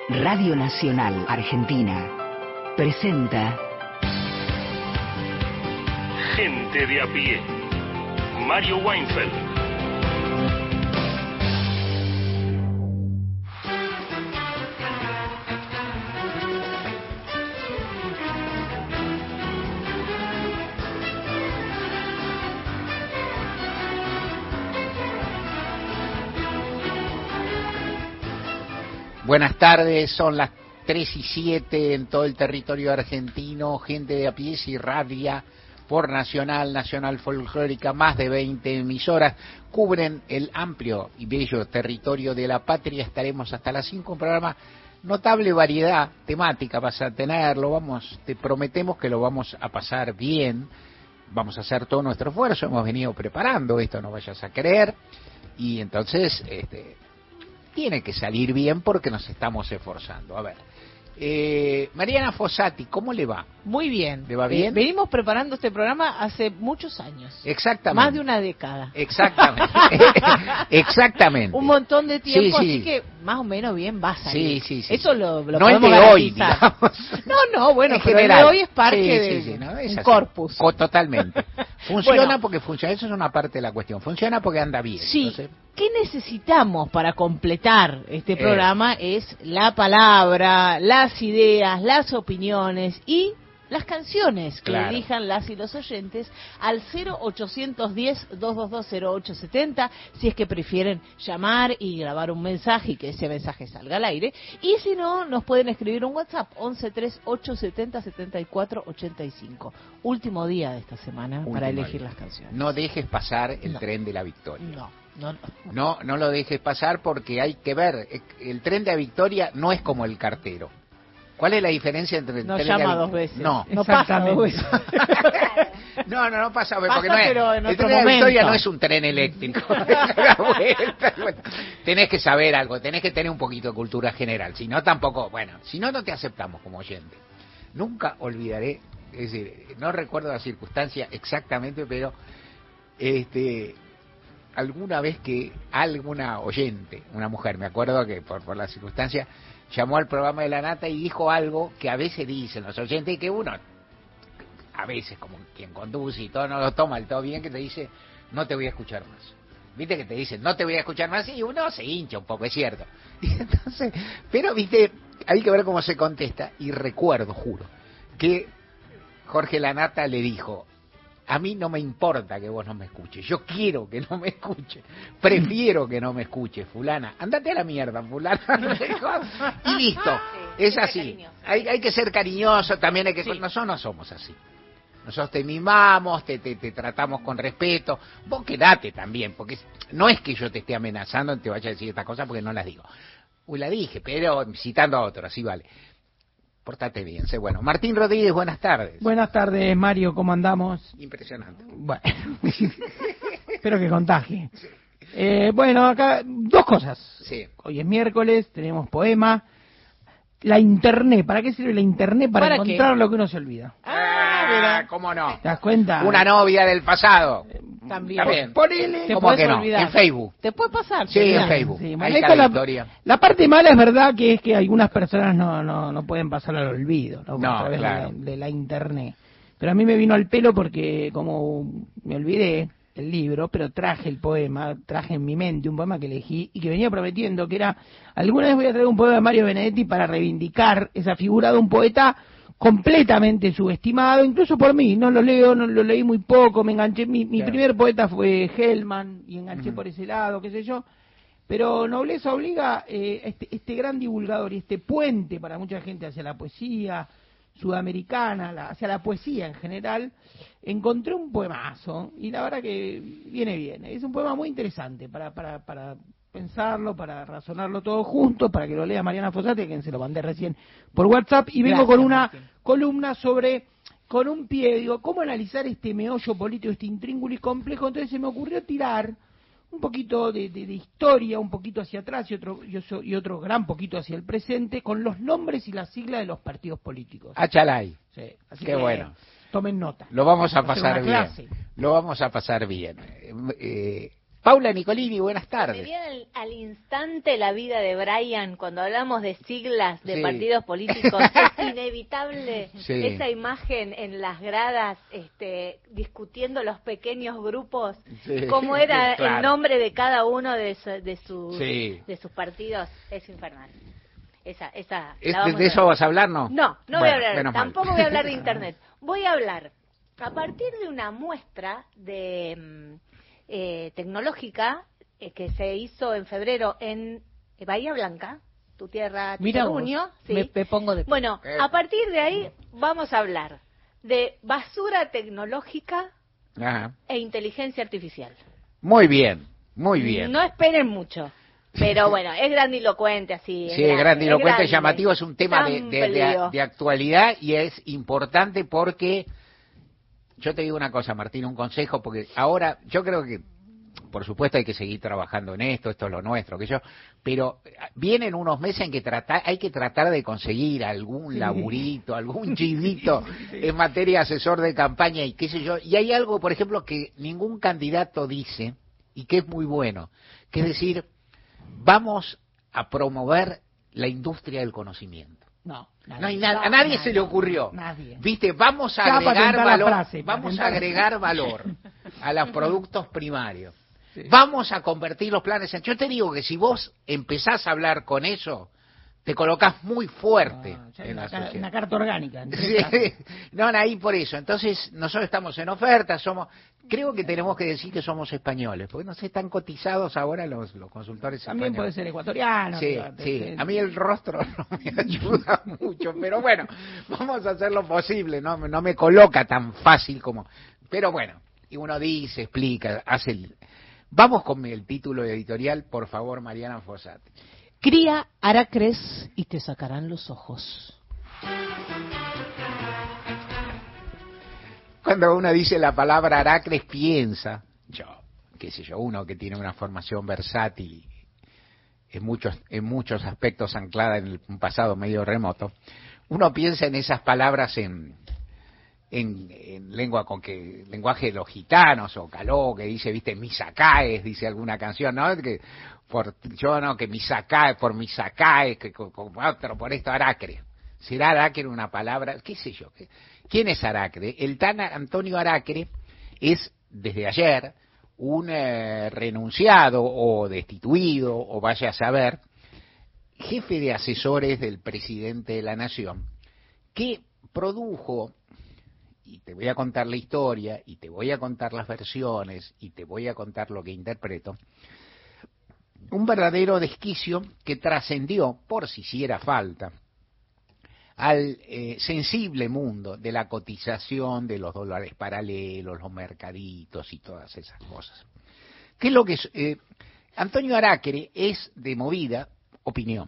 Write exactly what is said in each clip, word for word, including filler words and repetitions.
Radio Nacional Argentina presenta Gente de a pie. Mario Weinfeld. Buenas tardes, son las tres y siete en todo el territorio argentino. Gente de a pie y radia por Nacional, Nacional Folclórica, más de veinte emisoras cubren el amplio y bello territorio de la patria. Estaremos hasta las cinco, un programa notable variedad temática vas a tenerlo. Vamos, te prometemos que lo vamos a pasar bien, vamos a hacer todo nuestro esfuerzo, hemos venido preparando esto, no vayas a creer, y entonces este tiene que salir bien porque nos estamos esforzando. A ver, eh, Mariana Fossati, ¿cómo le va? Muy bien. ¿Le va bien? Eh, venimos preparando este programa hace muchos años. Exactamente. Más de una década. Exactamente. Exactamente. Un montón de tiempo, sí, sí. Así que más o menos bien va a salir. Sí, sí, sí. Eso lo, lo no es podemos de hoy, garantizar. digamos. No, no, bueno, en pero general. el de hoy es parte sí, de sí, sí, no, es un así. corpus. Co totalmente. Funciona Bueno, porque funciona, eso es una parte de la cuestión. Funciona porque anda bien. Sí. Entonces, ¿qué necesitamos para completar este Eh. programa? Es la palabra, las ideas, las opiniones y las canciones que Claro. elijan las y los oyentes al cero ochocientos diez, doscientos veintidós, cero ocho setenta, si es que prefieren llamar y grabar un mensaje y que ese mensaje salga al aire. Y si no, nos pueden escribir un WhatsApp, once treinta y ocho setenta setenta y cuatro ochenta y cinco. Último día de esta semana último para elegir día. las canciones. No dejes pasar el No. tren de la victoria. No, no, no. No, no lo dejes pasar porque hay que ver, el tren de la victoria no es como el cartero. ¿Cuál es la diferencia entre el No tren de la llama vic- dos veces. No, No pasa dos veces. no, no, no pasa, Pasa, porque no es, pero en el otro tren de la victoria momento. no es un tren eléctrico. Da vuelta, vuelta. Tenés que saber algo, tenés que tener un poquito de cultura general, si no tampoco, bueno, si no no te aceptamos como oyente. Nunca olvidaré, es decir, no recuerdo la circunstancia exactamente, pero este alguna vez que alguna oyente, una mujer, me acuerdo que por, por la circunstancia, llamó al programa de La Nata y dijo algo que a veces dicen los oyentes y que uno, a veces como quien conduce y todo, no lo toma del todo bien, que te dice, no te voy a escuchar más. Viste que te dicen, no te voy a escuchar más, y uno se hincha un poco, es cierto. Y entonces, pero viste, hay que ver cómo se contesta, y recuerdo, juro, que Jorge La Nata le dijo, a mí no me importa que vos no me escuches, yo quiero que no me escuches, prefiero que no me escuches, fulana, andate a la mierda, fulana, y listo, es así, hay, hay que ser cariñoso, también hay que, Sí. nosotros no somos así, nosotros te mimamos, te, te, te tratamos con respeto, vos quedate también, porque no es que yo te esté amenazando, te vaya a decir estas cosas porque no las digo, uy, la dije, pero citando a otro, así vale. Portate bien, sé bueno. Martín Rodríguez, buenas tardes. Buenas tardes, Mario, ¿cómo andamos? Impresionante. Bueno, espero que contagie. Eh, bueno, acá dos cosas. Sí. Hoy es miércoles, tenemos poema. La internet, ¿para qué sirve la internet? Para, ¿Para encontrar qué? lo que uno se olvida. Ah, mira. ¿cómo no? ¿Te das cuenta? Una novia del pasado. También. También. Ponele. Te ¿Cómo podés que no? olvidar. En Facebook. ¿Te puede pasar? Sí, Mira. en Facebook. Sí, Ahí bueno, está esta la la, historia. la parte mala es verdad que es que algunas personas no, no, no pueden pasar al olvido, ¿no? No, a través claro. de, la, de la internet. Pero a mí me vino al pelo porque como me olvidé el libro, pero traje el poema, traje en mi mente un poema que elegí y que venía prometiendo que era, alguna vez voy a traer un poema de Mario Benedetti para reivindicar esa figura de un poeta completamente subestimado, incluso por mí, no lo leo, no lo leí muy poco, me enganché, mi, mi Claro. primer poeta fue Hellman y enganché Ujú. por ese lado, qué sé yo, pero Nobleza Obliga, eh, este, este gran divulgador y este puente para mucha gente hacia la poesía sudamericana, la, hacia la poesía en general, encontré un poemazo y la verdad que viene bien, es un poema muy interesante para, para, para pensarlo, para razonarlo todo junto, para que lo lea Mariana Fossati, que se lo mandé recién por WhatsApp, y vengo Gracias, con una Martín. columna sobre, con un pie, digo, cómo analizar este meollo político, este intríngulis complejo, entonces se me ocurrió tirar un poquito de, de, de historia, un poquito hacia atrás y otro, y otro y otro gran poquito hacia el presente, con los nombres y las siglas de los partidos políticos. Achalay. Sí, así Qué que bueno. tomen nota. Lo vamos a Va a ser pasar una bien. clase. Lo vamos a pasar bien. Eh, Paula Nicolini, buenas Me tardes. viene al, al instante la vida de Brian, cuando hablamos de siglas de Sí. partidos políticos, es inevitable Sí. esa imagen en las gradas, este, discutiendo los pequeños grupos, Sí. cómo era Claro. el nombre de cada uno de, su- de, sus, Sí. de sus partidos, es infernal. Esa, esa, ¿Es- la ¿De, vamos de a eso ver. vas a hablar, no? No, no voy Bueno, a hablar, menos mal. tampoco voy a hablar de Internet. Voy a hablar, a partir de una muestra de mm, eh, tecnológica eh, que se hizo en febrero en Bahía Blanca, tu tierra, Mira vos, Terruño, sí. me, me pongo de pie. Bueno, Eh. a partir de ahí vamos a hablar de basura tecnológica Ajá. e inteligencia artificial. Muy bien, muy bien. No esperen mucho. Pero bueno, es grandilocuente así. Sí, es grandilocuente, grande. llamativo, es un tema de, de- de- Amplio. de actualidad y es importante porque, yo te digo una cosa, Martín, un consejo, porque ahora yo creo que, por supuesto, hay que seguir trabajando en esto, esto es lo nuestro, que yo, pero vienen unos meses en que trata, hay que tratar de conseguir algún laburito, algún chivito en materia de asesor de campaña y qué sé yo, y hay algo, por ejemplo, que ningún candidato dice y que es muy bueno, que es decir, vamos a promover la industria del conocimiento. No, No hay nada, a nadie se le ocurrió. Nadie. Viste, vamos a Ya agregar patentar la valor, frase, vamos a patentar. agregar valor a los productos primarios. Sí. Vamos a convertir los planes en... Yo te digo que si vos empezás a hablar con eso, te colocás muy fuerte Ah, ya en una, la ca- sociedad. una carta orgánica. en tres Sí, casos. no, ahí por eso. Entonces, nosotros estamos en oferta, somos, creo que tenemos que decir que somos españoles, porque no sé, están cotizados ahora los, los consultores También puede españoles. ser ecuatoriano. Sí, fíjate, sí, sí. a mí el rostro no me ayuda mucho, pero bueno, vamos a hacer lo posible, no, no me coloca tan fácil como... Pero bueno, y uno dice, explica, hace el... Vamos con el título editorial, por favor, Mariana Fossati. Cría aracres y te sacarán los ojos. Cuando uno dice la palabra aracres, piensa, yo, qué sé yo, uno que tiene una formación versátil, en muchos, en muchos aspectos anclada en el- un pasado medio remoto, uno piensa en esas palabras en, en, en lengua con que, lenguaje de los gitanos, o caló, que dice, viste, misacaes, dice alguna canción, ¿no? Que por, yo no, que misacaes, por misacaes, que con, con otro, por esto aracre. ¿Será aracre una palabra? ¿Qué sé yo? ¿Qué? ¿Quién es Aracre? El tan Antonio Aracre es, desde ayer, un eh, renunciado o destituido, o vaya a saber, jefe de asesores del presidente de la Nación, que produjo, y te voy a contar la historia, y te voy a contar las versiones, y te voy a contar lo que interpreto, un verdadero desquicio que trascendió, por si hiciera falta, al eh, sensible mundo de la cotización de los dólares paralelos, los mercaditos y todas esas cosas. ¿Qué es lo que es? Eh, Antonio Aracre es, de movida, opinión.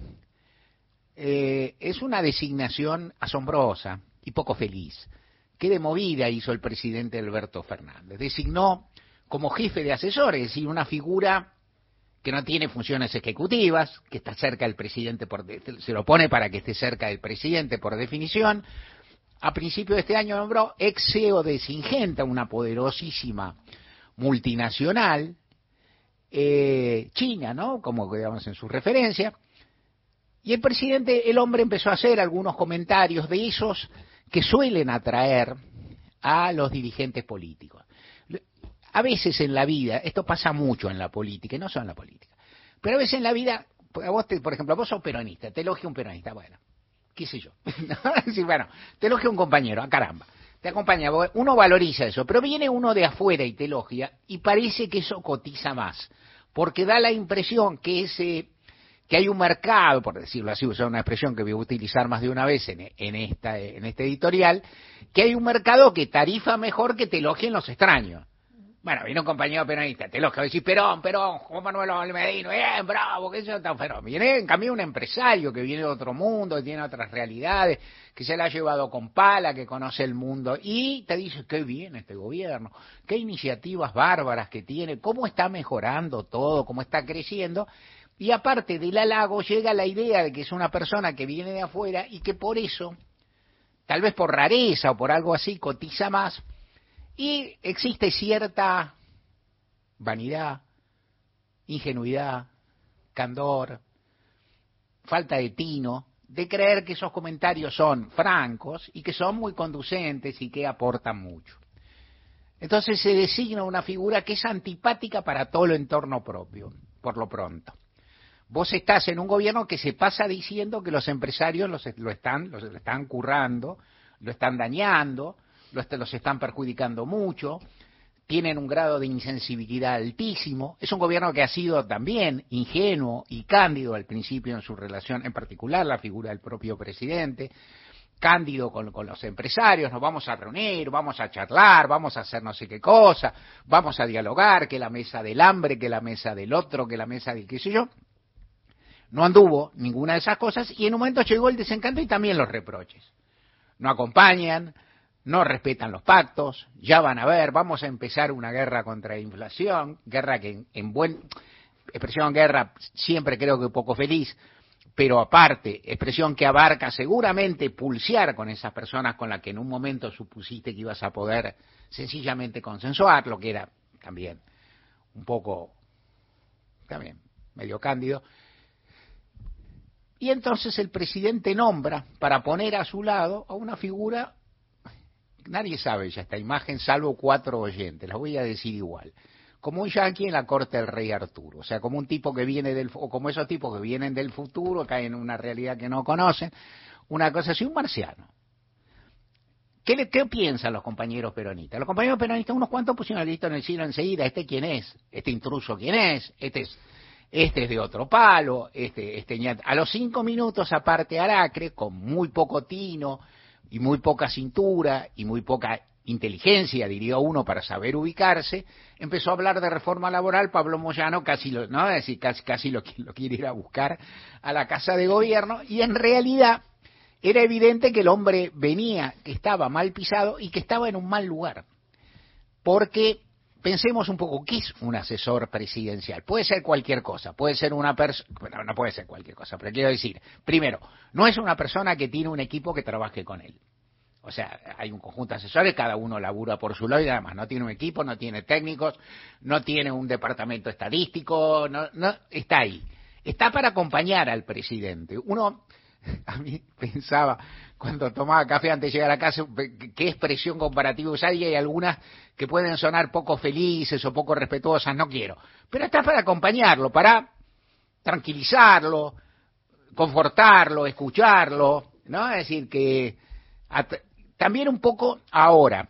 Eh, es una designación asombrosa y poco feliz, que de movida hizo el presidente Alberto Fernández. Designó como jefe de asesores, es decir, una figura que no tiene funciones ejecutivas, que está cerca del presidente, por de, se lo pone para que esté cerca del presidente por definición. A principio de este año nombró ex C E O de Syngenta, una poderosísima multinacional, eh, china, ¿no? Como digamos en su referencia. Y el presidente, el hombre empezó a hacer algunos comentarios de esos que suelen atraer a los dirigentes políticos. A veces en la vida, esto pasa mucho en la política, y no solo en la política, pero a veces en la vida, a vos te, por ejemplo, vos sos peronista, te elogia un peronista, bueno, qué sé yo, sí, bueno, te elogia un compañero, a caramba, te acompaña, uno valoriza eso, pero viene uno de afuera y te elogia, y parece que eso cotiza más, porque da la impresión que ese, que hay un mercado, por decirlo así, usar una expresión que voy a utilizar más de una vez en, en, esta, en este editorial, que hay un mercado que tarifa mejor que te elogien los extraños. Bueno, viene un compañero peronista, te elogia, decís, Perón, Perón, Juan Manuel Almedino, bien, bravo, que eso tan feroz. Viene, en cambio, un empresario que viene de otro mundo, que tiene otras realidades, que se la ha llevado con pala, que conoce el mundo, y te dice, qué bien este gobierno, qué iniciativas bárbaras que tiene, cómo está mejorando todo, cómo está creciendo, y aparte del halago llega la idea de que es una persona que viene de afuera y que por eso, tal vez por rareza o por algo así, cotiza más. Y existe cierta vanidad, ingenuidad, candor, falta de tino, de creer que esos comentarios son francos y que son muy conducentes y que aportan mucho. Entonces se designa una figura que es antipática para todo el entorno propio, por lo pronto. Vos estás en un gobierno que se pasa diciendo que los empresarios los, lo, están, los están currando, lo están dañando, los, los están perjudicando mucho, tienen un grado de insensibilidad altísimo. Es un gobierno que ha sido también ingenuo y cándido al principio en su relación, en particular la figura del propio presidente, cándido con, con los empresarios, nos vamos a reunir, vamos a charlar, vamos a hacer no sé qué cosa, vamos a dialogar, que la mesa del hambre, que la mesa del otro, que la mesa del qué sé yo. No anduvo ninguna de esas cosas y en un momento llegó el desencanto y también los reproches. No acompañan, no respetan los pactos, ya van a ver, vamos a empezar una guerra contra la inflación, guerra que en, en buen expresión guerra siempre creo que poco feliz, pero aparte, expresión que abarca seguramente pulsear con esas personas con las que en un momento supusiste que ibas a poder sencillamente consensuar, lo que era también un poco, también medio cándido. Y entonces el presidente nombra para poner a su lado a una figura, nadie sabe ya esta imagen, salvo cuatro oyentes, las voy a decir igual, como un yanqui en la corte del rey Arturo, o sea, como un tipo que viene del, o como esos tipos que vienen del futuro, caen en una realidad que no conocen, una cosa así, un marciano. ¿Qué, le, ¿Qué piensan los compañeros peronistas? Los compañeros peronistas, unos cuantos pusieron listo en el cielo enseguida, ¿este quién es? ¿Este intruso quién es? ¿Este es...? Este es de otro palo, este, este a los cinco minutos aparte Aracre, con muy poco tino y muy poca cintura y muy poca inteligencia, diría uno, para saber ubicarse, empezó a hablar de reforma laboral. Pablo Moyano casi lo, no, es decir, casi, casi lo, lo quiere ir a buscar a la Casa de Gobierno, y en realidad era evidente que el hombre venía, que estaba mal pisado y que estaba en un mal lugar, porque pensemos un poco, ¿qué es un asesor presidencial? Puede ser cualquier cosa, puede ser una persona, bueno, no puede ser cualquier cosa, pero quiero decir, primero, no es una persona que tiene un equipo que trabaje con él. O sea, hay un conjunto de asesores, cada uno labura por su lado y nada más, no tiene un equipo, no tiene técnicos, no tiene un departamento estadístico, no, no está ahí. Está para acompañar al presidente. Uno, a mí pensaba, cuando tomaba café antes de llegar a casa, qué expresión comparativa usar, y hay algunas que pueden sonar poco felices o poco respetuosas, no quiero. Pero está para acompañarlo, para tranquilizarlo, confortarlo, escucharlo, ¿no? Es decir, que at- también un poco ahora,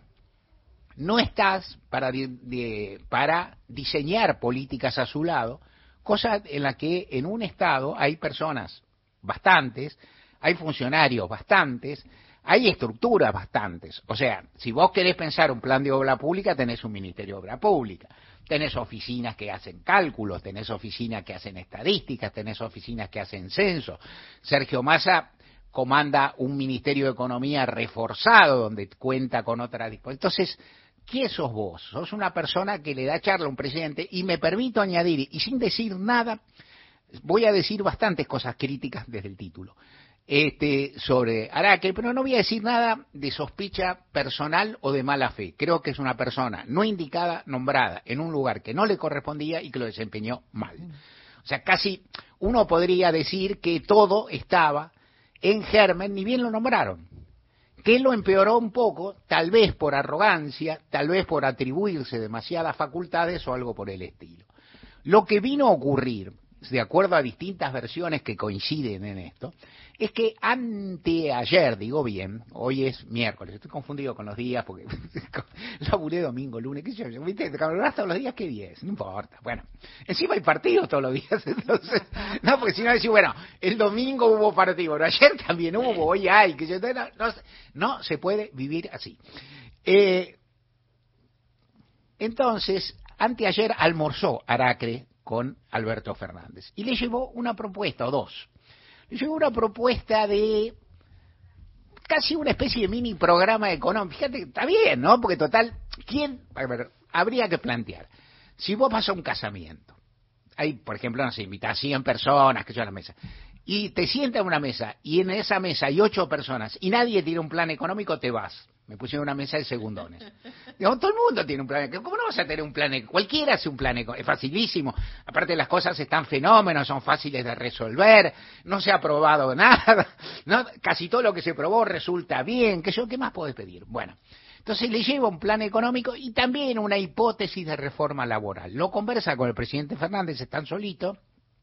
no estás para, di- de, para diseñar políticas a su lado, cosa en la que en un Estado hay personas bastantes, hay funcionarios bastantes, hay estructuras bastantes. O sea, si vos querés pensar un plan de obra pública, tenés un Ministerio de Obra Pública, tenés oficinas que hacen cálculos, tenés oficinas que hacen estadísticas, tenés oficinas que hacen censo. Sergio Massa comanda un Ministerio de Economía reforzado, donde cuenta con otra disposición. Entonces, ¿qué sos vos? Sos una persona que le da charla a un presidente, y me permito añadir, y sin decir nada, voy a decir bastantes cosas críticas desde el título, este, sobre Aracre, pero no voy a decir nada de sospecha personal o de mala fe. Creo que es una persona no indicada, nombrada en un lugar que no le correspondía y que lo desempeñó mal. O sea, casi uno podría decir que todo estaba en germen, ni bien lo nombraron, que lo empeoró un poco, tal vez por arrogancia, tal vez por atribuirse demasiadas facultades o algo por el estilo. Lo que vino a ocurrir, de acuerdo a distintas versiones que coinciden en esto, es que anteayer, digo bien, hoy es miércoles, estoy confundido con los días porque laburé domingo, lunes, qué sé yo, viste, laburás todos los días, ¿qué día es? No importa, bueno, encima hay partidos todos los días, entonces, no, porque si no decís, bueno, el domingo hubo partido, pero ayer también hubo, hoy hay, que yo, no, no, no se puede vivir así. Eh, entonces, anteayer almorzó Aracre con Alberto Fernández y le llevó una propuesta, o dos. Le llevó una propuesta de casi una especie de mini programa económico. Fíjate, está bien, ¿no? Porque total, ¿quién? A ver, habría que plantear. Si vos vas a un casamiento, hay, por ejemplo, no sé, invitas a cien personas, que yo a la mesa, y te sientas a una mesa, y en esa mesa hay ocho personas, y nadie tiene un plan económico, te vas. Me pusieron una mesa de segundones. Digo, todo el mundo tiene un plan económico. ¿Cómo no vas a tener un plan económico? Cualquiera hace un plan económico. Es facilísimo. Aparte las cosas están fenómenos, son fáciles de resolver. No se ha probado nada. ¿No? Casi todo lo que se probó resulta bien. ¿Qué, yo, ¿Qué más podés pedir? Bueno, entonces le lleva un plan económico y también una hipótesis de reforma laboral. Lo conversa con el presidente Fernández, están solitos.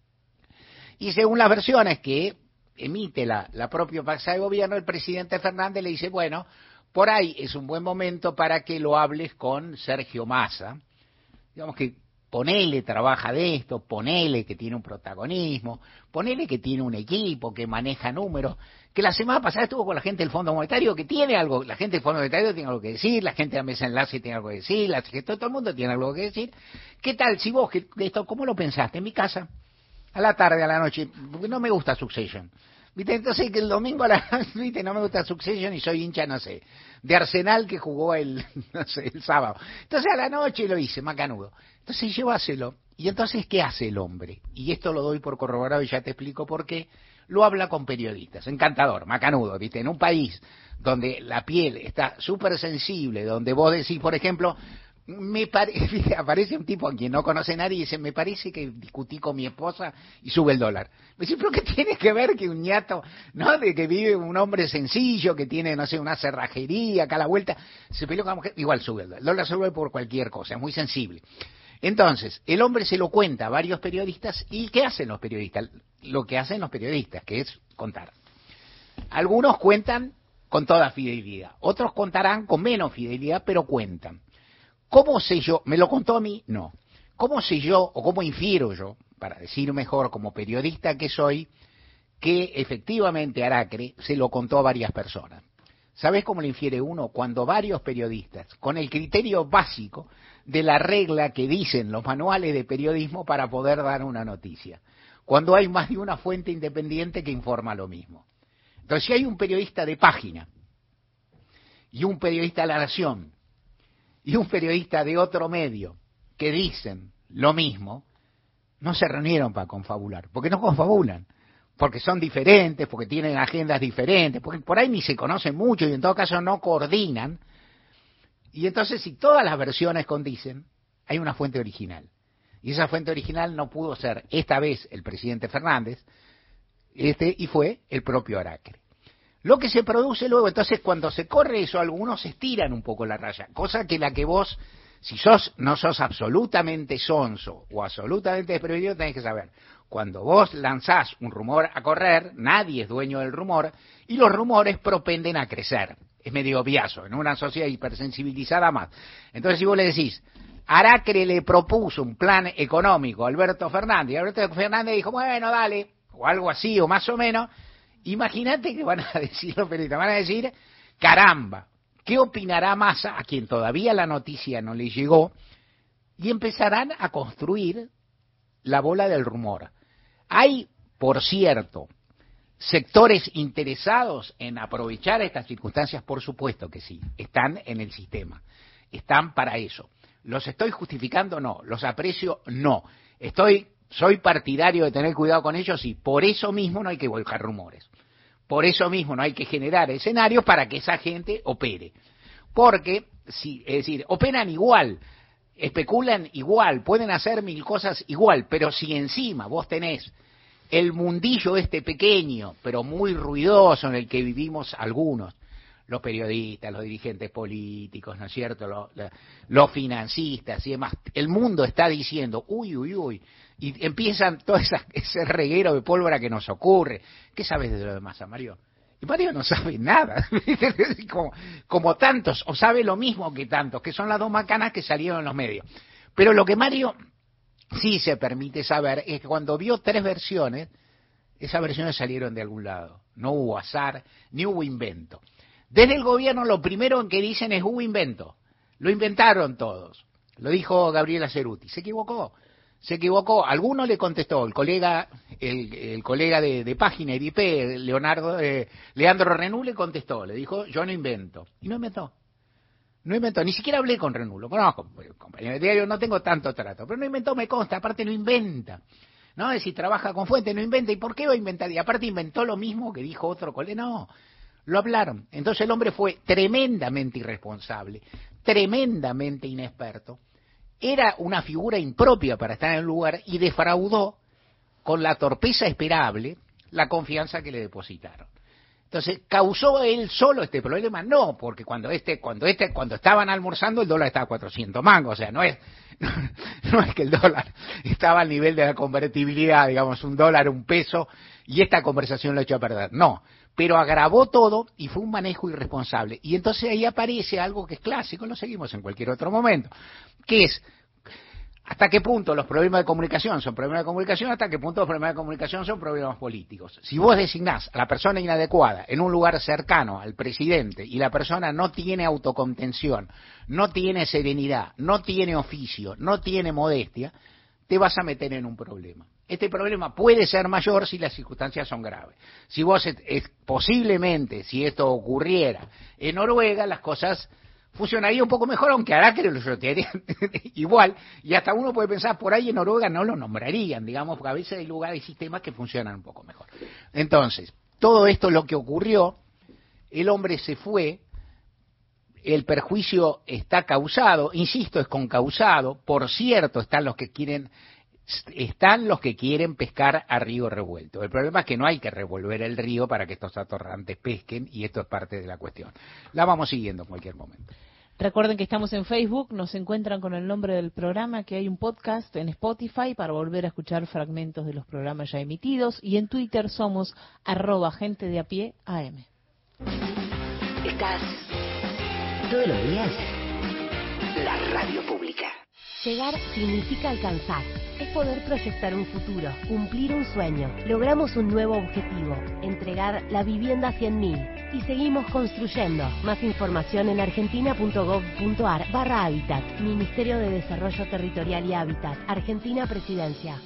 Y según las versiones que emite la, la propia Casa de Gobierno, el presidente Fernández le dice, bueno, por ahí es un buen momento para que lo hables con Sergio Massa. Digamos que ponele trabaja de esto, ponele que tiene un protagonismo, ponele que tiene un equipo, que maneja números, que la semana pasada estuvo con la gente del Fondo Monetario, que tiene algo, la gente del Fondo Monetario tiene algo que decir, la gente de la mesa de enlace tiene algo que decir, la, que todo, todo el mundo tiene algo que decir. ¿Qué tal si vos, que, esto, cómo lo pensaste? En mi casa, a la tarde, a la noche, no me gusta Succession. ¿Viste? Entonces que el domingo a la ¿viste? No me gusta Succession y soy hincha, no sé, de Arsenal que jugó el, no sé, el sábado. Entonces a la noche lo hice, macanudo. Entonces llévaselo. Y entonces, ¿qué hace el hombre? Y esto lo doy por corroborado y ya te explico por qué. Lo habla con periodistas. Encantador, macanudo, ¿viste? En un país donde la piel está súper sensible, donde vos decís, por ejemplo, me parece, aparece un tipo a quien no conoce nadie y dice, me parece que discutí con mi esposa y sube el dólar. Me dice, pero ¿qué tiene que ver que un ñato, no, de que vive un hombre sencillo, que tiene, no sé, una cerrajería acá a la vuelta, se peleó con la mujer, igual sube el dólar. El dólar sube por cualquier cosa, es muy sensible. Entonces, el hombre se lo cuenta a varios periodistas, ¿y qué hacen los periodistas? Lo que hacen los periodistas, que es contar. Algunos cuentan con toda fidelidad, otros contarán con menos fidelidad, pero cuentan. ¿Cómo sé yo? ¿Me lo contó a mí? No. ¿Cómo sé yo, o cómo infiero yo, para decir mejor como periodista que soy, que efectivamente Aracre se lo contó a varias personas? ¿Sabés cómo lo infiere uno? Cuando varios periodistas, con el criterio básico de la regla que dicen los manuales de periodismo para poder dar una noticia, cuando hay más de una fuente independiente que informa lo mismo. Entonces, si hay un periodista de página y un periodista de La Nación, y un periodista de otro medio que dicen lo mismo, no se reunieron para confabular, porque no confabulan, porque son diferentes, porque tienen agendas diferentes, porque por ahí ni se conocen mucho y en todo caso no coordinan, y entonces si todas las versiones condicen, hay una fuente original, y esa fuente original no pudo ser esta vez el presidente Fernández, este y fue el propio Aracre. Lo que se produce luego, entonces cuando se corre eso, algunos estiran un poco la raya, cosa que la que vos, si sos no sos absolutamente sonso o absolutamente desprevenido, tenés que saber. Cuando vos lanzás un rumor a correr, nadie es dueño del rumor, y los rumores propenden a crecer. Es medio obviazo, en una sociedad hipersensibilizada más. Entonces si vos le decís, Aracre le propuso un plan económico a Alberto Fernández, y Alberto Fernández dijo, bueno, dale, o algo así, o más o menos. Imagínate que van a decir los periodistas, van a decir, caramba, ¿qué opinará Massa, a quien todavía la noticia no le llegó? Y empezarán a construir la bola del rumor. Hay, por cierto, sectores interesados en aprovechar estas circunstancias, por supuesto que sí, están en el sistema, están para eso. ¿Los estoy justificando? No. ¿Los aprecio? No. Estoy... Soy partidario de tener cuidado con ellos y por eso mismo no hay que volcar rumores. Por eso mismo no hay que generar escenarios para que esa gente opere. Porque, si, es decir, operan igual, especulan igual, pueden hacer mil cosas igual, pero si encima vos tenés el mundillo este pequeño, pero muy ruidoso en el que vivimos algunos, los periodistas, los dirigentes políticos, ¿no es cierto?, los, los financistas y demás, el mundo está diciendo, uy, uy, uy, y empiezan todo esa, ese reguero de pólvora que nos ocurre. ¿Qué sabes de lo demás, Mario? Y Mario no sabe nada, como, como tantos, o sabe lo mismo que tantos, que son las dos macanas que salieron en los medios. Pero lo que Mario sí se permite saber es que cuando vio tres versiones, esas versiones salieron de algún lado. No hubo azar, ni hubo invento. Desde el gobierno lo primero en que dicen es hubo invento. Lo inventaron todos. Lo dijo Gabriela Cerruti. Se equivocó. Se equivocó. Alguno le contestó. El colega, el, el colega de, de página de I P, Leonardo, eh, Leandro Renú le contestó. Le dijo, yo no invento. Y no inventó. No inventó. Ni siquiera hablé con Renú. Lo conozco. Compañero de diario, no tengo tanto trato. Pero no inventó, me consta. Aparte no inventa. No, es si trabaja con fuente, no inventa. ¿Y por qué va a inventar? Y aparte inventó lo mismo que dijo otro colega. No. Lo hablaron. Entonces el hombre fue tremendamente irresponsable, tremendamente inexperto. Era una figura impropia para estar en el lugar y defraudó con la torpeza esperable la confianza que le depositaron. Entonces, ¿causó él solo este problema? No, porque cuando este, cuando este, cuando estaban almorzando el dólar estaba a cuatrocientos mangos, o sea, no es, no, no es que el dólar estaba al nivel de la convertibilidad, digamos, un dólar, un peso, y esta conversación lo echó a perder. No, pero agravó todo y fue un manejo irresponsable. Y entonces ahí aparece algo que es clásico, lo seguimos en cualquier otro momento, que es ¿hasta qué punto los problemas de comunicación son problemas de comunicación? ¿Hasta qué punto los problemas de comunicación son problemas políticos? Si vos designás a la persona inadecuada en un lugar cercano al presidente y la persona no tiene autocontención, no tiene serenidad, no tiene oficio, no tiene modestia, te vas a meter en un problema. Este problema puede ser mayor si las circunstancias son graves. Si vos, es, es, posiblemente, si esto ocurriera en Noruega, las cosas funcionaría un poco mejor, aunque hará que lo sortearían igual, y hasta uno puede pensar, por ahí en Noruega no lo nombrarían, digamos, porque a veces hay lugares y sistemas que funcionan un poco mejor. Entonces, todo esto es lo que ocurrió, el hombre se fue, el perjuicio está causado, insisto, es concausado, por cierto, están los que quieren, están los que quieren pescar a río revuelto. El problema es que no hay que revolver el río para que estos atorrantes pesquen, y esto es parte de la cuestión. La vamos siguiendo en cualquier momento. Recuerden que estamos en Facebook, nos encuentran con el nombre del programa, que hay un podcast en Spotify para volver a escuchar fragmentos de los programas ya emitidos, y en Twitter somos arroba gente de a pie A M. Estás todos los días la radio pública. Llegar significa alcanzar. Es poder proyectar un futuro, cumplir un sueño. Logramos un nuevo objetivo, entregar la vivienda a cien mil. Y seguimos construyendo. Más información en argentina.gov.ar barra Hábitat. Ministerio de Desarrollo Territorial y Hábitat. Argentina Presidencia.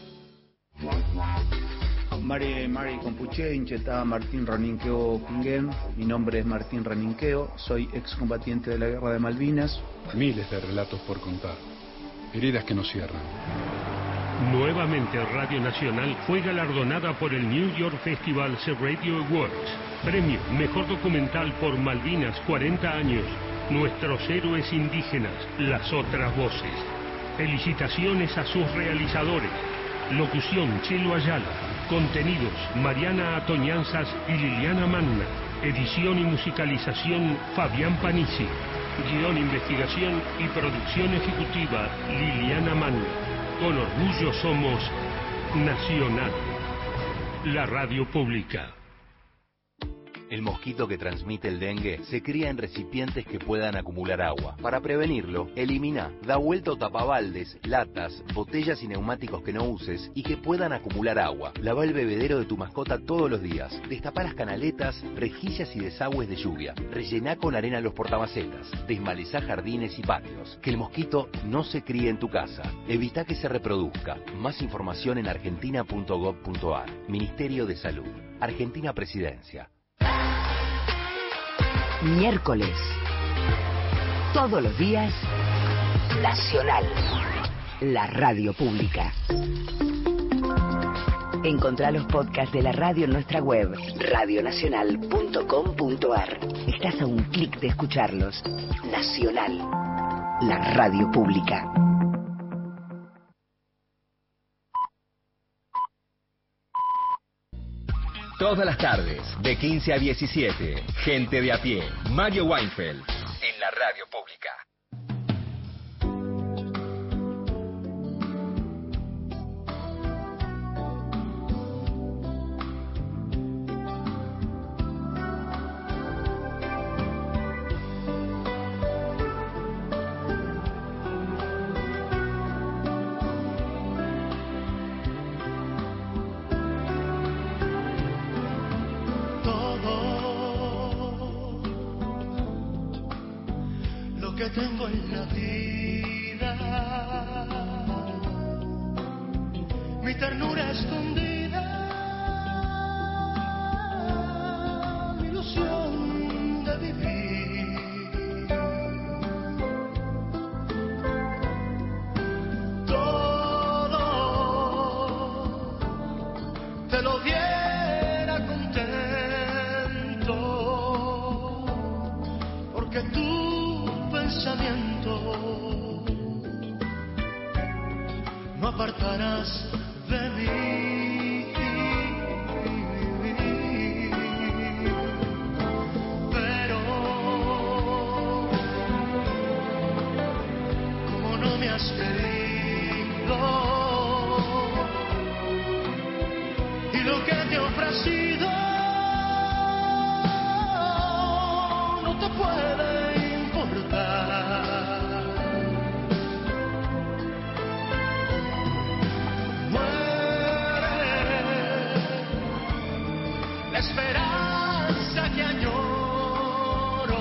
Mari Mari Compuche, Inchetá Martín Raninqueo Pinguén. Mi nombre es Martín Raninqueo. Soy excombatiente de la Guerra de Malvinas. Miles de relatos por contar. Heridas que no cierran. Nuevamente Radio Nacional fue galardonada por el New York Festival Radio Awards. Premio Mejor Documental por Malvinas, cuarenta años. Nuestros héroes indígenas, las otras voces. Felicitaciones a sus realizadores. Locución Chelo Ayala. Contenidos Mariana Atoñanzas y Liliana Manna. Edición y musicalización Fabián Panisi. Guión, investigación y producción ejecutiva Liliana Manna. Con orgullo somos Nacional, la radio pública. El mosquito que transmite el dengue se cría en recipientes que puedan acumular agua. Para prevenirlo, elimina, da vuelta o tapabaldes, latas, botellas y neumáticos que no uses y que puedan acumular agua. Lava el bebedero de tu mascota todos los días. Destapa las canaletas, rejillas y desagües de lluvia. Rellená con arena los portamacetas. Desmalezá jardines y patios. Que el mosquito no se críe en tu casa. Evita que se reproduzca. Más información en argentina punto gov punto ar. Ministerio de Salud. Argentina Presidencia. Miércoles. Todos los días. Nacional. La radio pública. Encontrá los podcasts de la radio en nuestra web, radio nacional punto com punto ar. Estás a un clic de escucharlos. Nacional. La radio pública. Todas las tardes, de quince a diecisiete, Gente de a pie, Mario Weinfeld, en la radio pública. Tengo en la vida, mi ternura escondida, mi ilusión de vivir, todo te lo diera contento, que tu pensamiento no apartarás de mí. Pero como no me has querido y lo que te he ofrecido no te puede importar, muere la esperanza que añoro,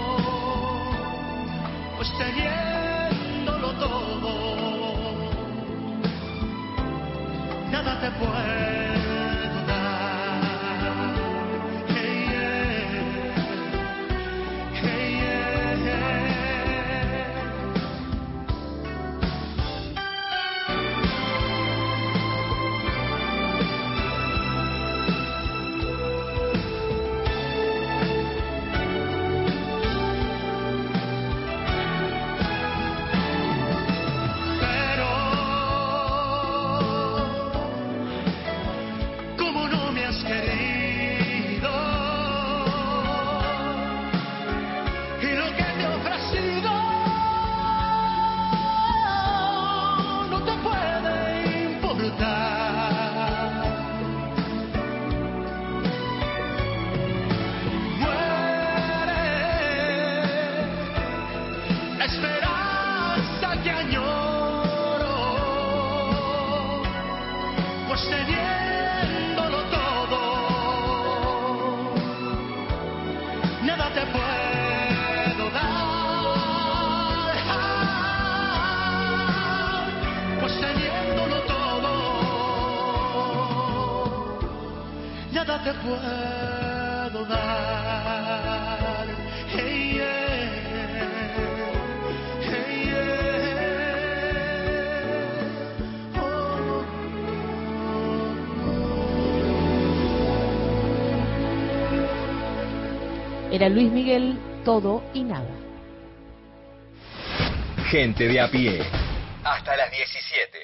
pues teniéndolo todo nada te puede te puedo dar. Hey, yeah. Hey, yeah. Oh, oh. Era Luis Miguel, Todo y Nada. Gente de a pie. Hasta las diecisiete.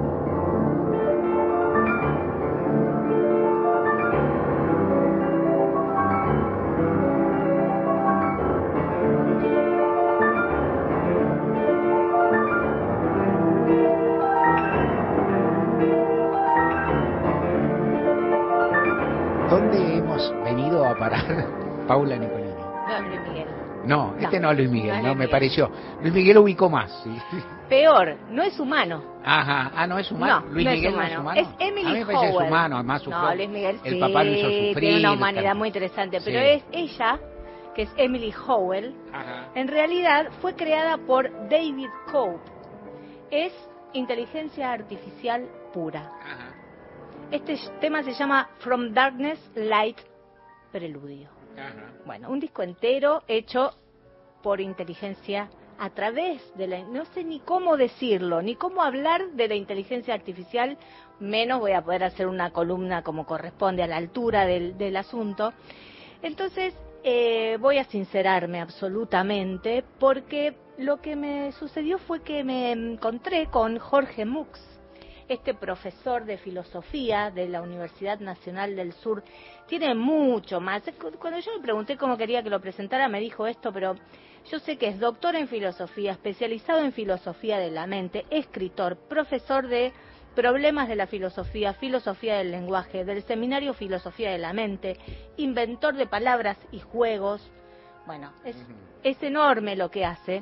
¿Dónde hemos venido a parar, Paula Nicolini? No, Luis Miguel. No, este no, no es Luis Miguel, no, no, Luis me Miguel. pareció. Luis Miguel ubicó más. Sí. Peor, no es humano. Ajá, ah, no es humano. No, Luis no Miguel es no es humano. humano. Es Emily a mí me parece que es Howell. humano, además sufrió. No, Luis Miguel El sí, papá lo hizo sufrir. tiene una humanidad tal- muy interesante, pero Sí. es ella, que es Emily Howell, Ajá. en realidad fue creada por David Cope. Es inteligencia artificial pura. Ajá. Este tema se llama From Darkness, Light, Preludio. Ajá. Bueno, un disco entero hecho por inteligencia a través de la... No sé ni cómo decirlo, ni cómo hablar de la inteligencia artificial, menos voy a poder hacer una columna como corresponde a la altura del, del asunto. Entonces, eh, voy a sincerarme absolutamente, porque lo que me sucedió fue que me encontré con Jorge Mux, este profesor de filosofía de la Universidad Nacional del Sur. Tiene mucho más. Cuando yo le pregunté cómo quería que lo presentara, me dijo esto, pero yo sé que es doctor en filosofía, especializado en filosofía de la mente, escritor, profesor de problemas de la filosofía, filosofía del lenguaje, del seminario Filosofía de la Mente, inventor de palabras y juegos. Bueno, es, es enorme lo que hace.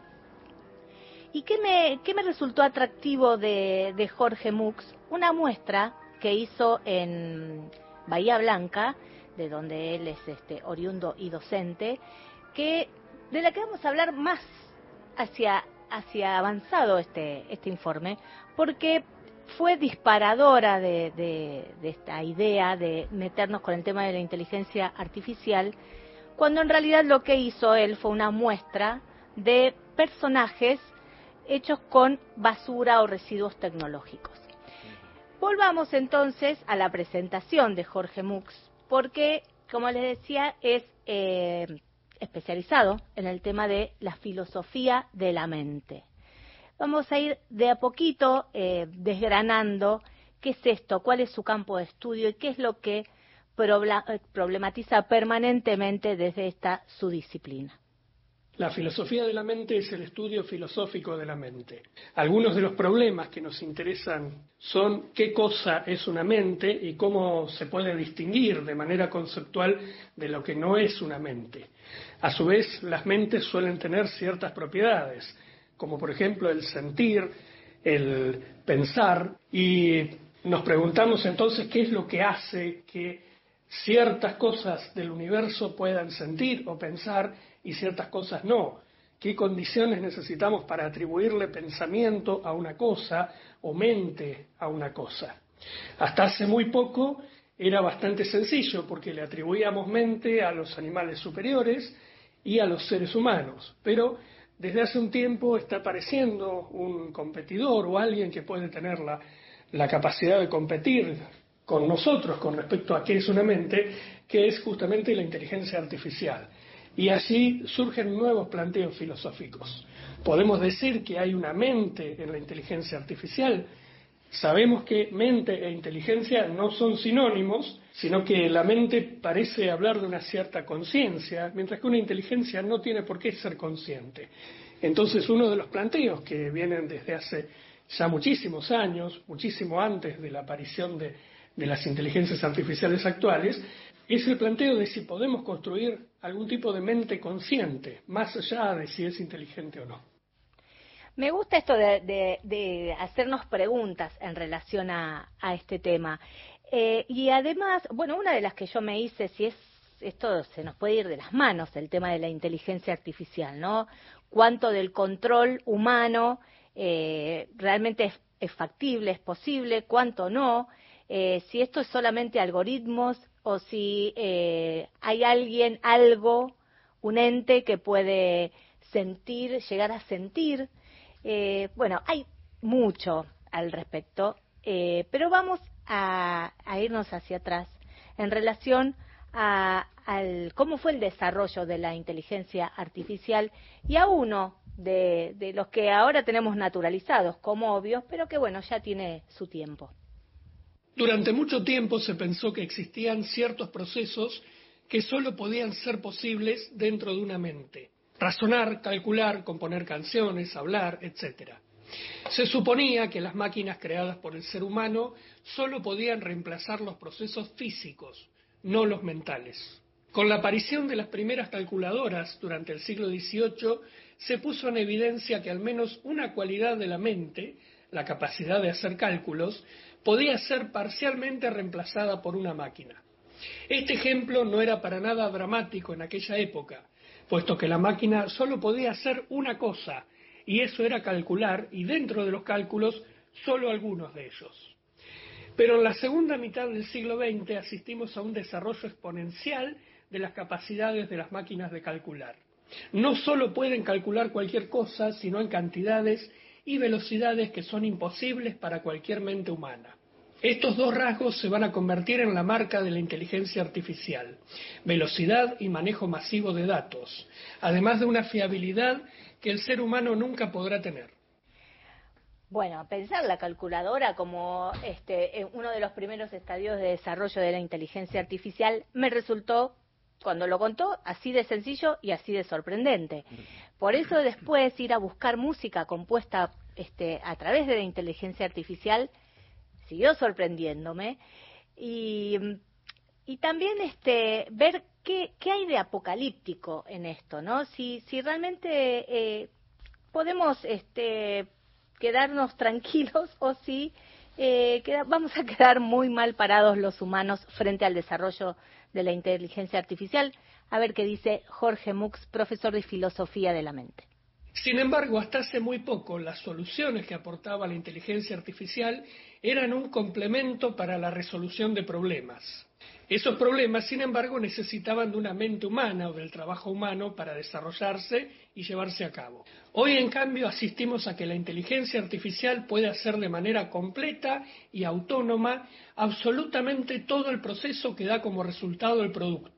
¿Y qué me, qué me resultó atractivo de, de Jorge Mux? Una muestra que hizo en Bahía Blanca, de donde él es este, oriundo y docente, que de la que vamos a hablar más hacia, hacia avanzado este, este informe, porque fue disparadora de, de, de esta idea de meternos con el tema de la inteligencia artificial, cuando en realidad lo que hizo él fue una muestra de personajes hechos con basura o residuos tecnológicos. Volvamos entonces a la presentación de Jorge Mux, porque, como les decía, es eh, especializado en el tema de la filosofía de la mente. Vamos a ir de a poquito eh, desgranando qué es esto, cuál es su campo de estudio y qué es lo que problematiza permanentemente desde esta su disciplina. La filosofía de la mente es el estudio filosófico de la mente. Algunos de los problemas que nos interesan son qué cosa es una mente y cómo se puede distinguir de manera conceptual de lo que no es una mente. A su vez, las mentes suelen tener ciertas propiedades, como por ejemplo el sentir, el pensar, y nos preguntamos entonces qué es lo que hace que ciertas cosas del universo puedan sentir o pensar y ciertas cosas no. ¿Qué condiciones necesitamos para atribuirle pensamiento a una cosa o mente a una cosa? Hasta hace muy poco era bastante sencillo porque le atribuíamos mente a los animales superiores y a los seres humanos, pero desde hace un tiempo está apareciendo un competidor o alguien que puede tener la, la capacidad de competir con nosotros con respecto a qué es una mente, que es justamente la inteligencia artificial. Y allí surgen nuevos planteos filosóficos. Podemos decir que hay una mente en la inteligencia artificial. Sabemos que mente e inteligencia no son sinónimos, sino que la mente parece hablar de una cierta conciencia, mientras que una inteligencia no tiene por qué ser consciente. Entonces, uno de los planteos que vienen desde hace ya muchísimos años, muchísimo antes de la aparición de, de las inteligencias artificiales actuales, es el planteo de si podemos construir algún tipo de mente consciente, más allá de si es inteligente o no. Me gusta esto de, de, de hacernos preguntas en relación a, a este tema. Eh, y además, bueno, una de las que yo me hice, si es esto se nos puede ir de las manos, el tema de la inteligencia artificial, ¿no? Cuánto del control humano eh, realmente es, es factible, es posible, cuánto no, eh, si esto es solamente algoritmos o si eh, hay alguien, algo, un ente que puede sentir, llegar a sentir. Eh, bueno, hay mucho al respecto, eh, pero vamos a, a irnos hacia atrás en relación a al, cómo fue el desarrollo de la inteligencia artificial y a uno de, de los que ahora tenemos naturalizados como obvios, pero que bueno, ya tiene su tiempo. Durante mucho tiempo se pensó que existían ciertos procesos que solo podían ser posibles dentro de una mente. Razonar, calcular, componer canciones, hablar, etcétera. Se suponía que las máquinas creadas por el ser humano solo podían reemplazar los procesos físicos, no los mentales. Con la aparición de las primeras calculadoras durante el siglo dieciocho, se puso en evidencia que al menos una cualidad de la mente, la capacidad de hacer cálculos, podía ser parcialmente reemplazada por una máquina. Este ejemplo no era para nada dramático en aquella época, puesto que la máquina solo podía hacer una cosa, y eso era calcular, y dentro de los cálculos, solo algunos de ellos. Pero en la segunda mitad del siglo veinte asistimos a un desarrollo exponencial de las capacidades de las máquinas de calcular. No solo pueden calcular cualquier cosa, sino en cantidades y velocidades que son imposibles para cualquier mente humana. Estos dos rasgos se van a convertir en la marca de la inteligencia artificial: velocidad y manejo masivo de datos, además de una fiabilidad que el ser humano nunca podrá tener. Bueno, pensar la calculadora como este, uno de los primeros estadios de desarrollo de la inteligencia artificial me resultó, cuando lo contó, así de sencillo y así de sorprendente. Por eso después ir a buscar música compuesta este, a través de la inteligencia artificial siguió sorprendiéndome y, y también este, ver qué, qué hay de apocalíptico en esto, ¿no? Si, si realmente eh, podemos este, quedarnos tranquilos o si eh, queda, vamos a quedar muy mal parados los humanos frente al desarrollo de la inteligencia artificial. A ver qué dice Jorge Mux, profesor de Filosofía de la Mente. Sin embargo, hasta hace muy poco, las soluciones que aportaba la inteligencia artificial eran un complemento para la resolución de problemas. Esos problemas, sin embargo, necesitaban de una mente humana o del trabajo humano para desarrollarse y llevarse a cabo. Hoy, en cambio, asistimos a que la inteligencia artificial puede hacer de manera completa y autónoma absolutamente todo el proceso que da como resultado el producto.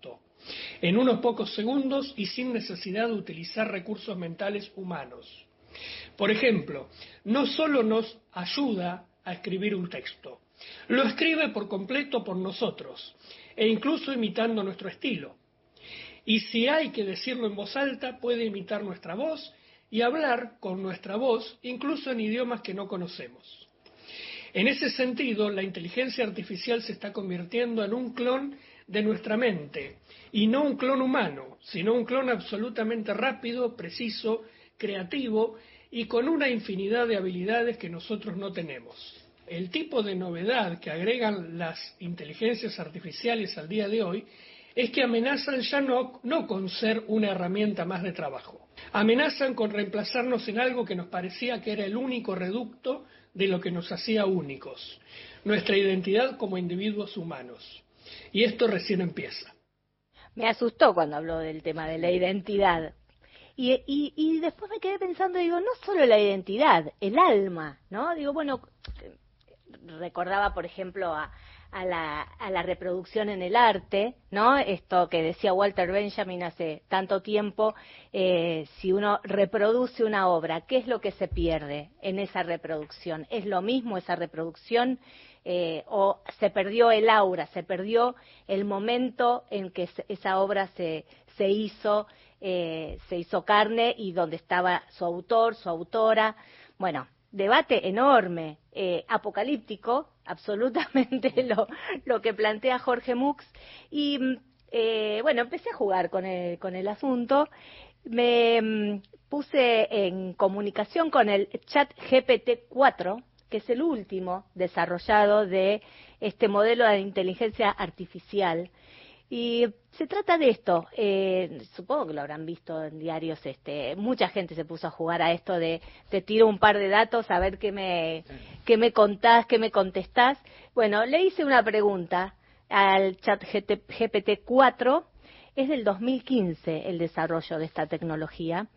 en unos pocos segundos y sin necesidad de utilizar recursos mentales humanos. Por ejemplo, no solo nos ayuda a escribir un texto, lo escribe por completo por nosotros, e incluso imitando nuestro estilo. Y si hay que decirlo en voz alta, puede imitar nuestra voz y hablar con nuestra voz, incluso en idiomas que no conocemos. En ese sentido, la inteligencia artificial se está convirtiendo en un clon de nuestra mente, y no un clon humano, sino un clon absolutamente rápido, preciso, creativo y con una infinidad de habilidades que nosotros no tenemos. El tipo de novedad que agregan las inteligencias artificiales al día de hoy es que amenazan ya no, no con ser una herramienta más de trabajo. Amenazan con reemplazarnos en algo que nos parecía que era el único reducto de lo que nos hacía únicos, nuestra identidad como individuos humanos. Y esto recién empieza. Me asustó cuando habló del tema de la identidad. Y, y, y después me quedé pensando, digo, no solo la identidad, el alma, ¿no? Digo, bueno, recordaba, por ejemplo, a, a, la, a la reproducción en el arte, ¿no? Esto que decía Walter Benjamin hace tanto tiempo, eh, si uno reproduce una obra, ¿qué es lo que se pierde en esa reproducción? ¿Es lo mismo esa reproducción? Eh, o se perdió el aura, se perdió el momento en que esa obra se, se hizo, eh, se hizo carne y donde estaba su autor, su autora. Bueno, debate enorme, eh, apocalíptico, absolutamente lo, lo que plantea Jorge Mux. Y eh, bueno, empecé a jugar con el, con el asunto. Me mm, puse en comunicación con el Chat G P T cuatro, que es el último desarrollado de este modelo de inteligencia artificial. Y se trata de esto, eh, supongo que lo habrán visto en diarios, este, mucha gente se puso a jugar a esto de te tiro un par de datos a ver qué me, qué me contás, qué me contestás. Bueno, le hice una pregunta al Chat G P T cuatro, es del dos mil quince el desarrollo de esta tecnología.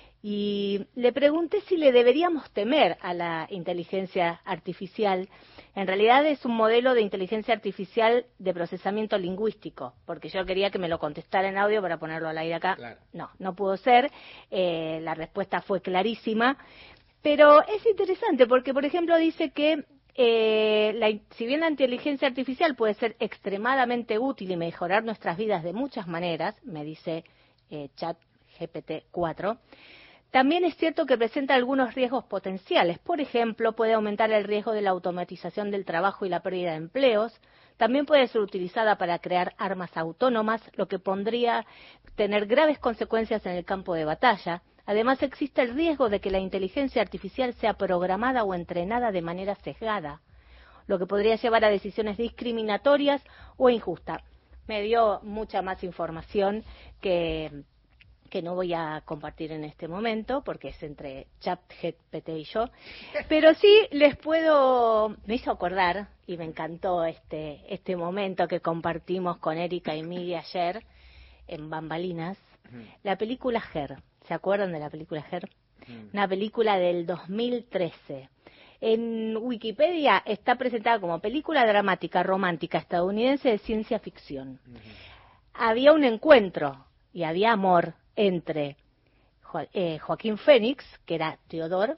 Y le pregunté si le deberíamos temer a la inteligencia artificial. En realidad es un modelo de inteligencia artificial de procesamiento lingüístico, porque yo quería que me lo contestara en audio para ponerlo al aire acá. Claro. No, no pudo ser. Eh, la respuesta fue clarísima. Pero es interesante porque, por ejemplo, dice que eh, la, si bien la inteligencia artificial puede ser extremadamente útil y mejorar nuestras vidas de muchas maneras, me dice eh, Chat G P T cuatro, también es cierto que presenta algunos riesgos potenciales. Por ejemplo, puede aumentar el riesgo de la automatización del trabajo y la pérdida de empleos. También puede ser utilizada para crear armas autónomas, lo que podría tener graves consecuencias en el campo de batalla. Además, existe el riesgo de que la inteligencia artificial sea programada o entrenada de manera sesgada, lo que podría llevar a decisiones discriminatorias o injustas. Me dio mucha más información que... que no voy a compartir en este momento, porque es entre Chat G P T y yo, pero sí les puedo, me hizo acordar, y me encantó este, este momento que compartimos con Erika y Miguel ayer, en Bambalinas, la película Her. ¿Se acuerdan de la película Her? Una película del dos mil trece. En Wikipedia está presentada como película dramática romántica estadounidense de ciencia ficción. Había un encuentro y había amor entre jo eh, Joaquín Phoenix, que era Theodore,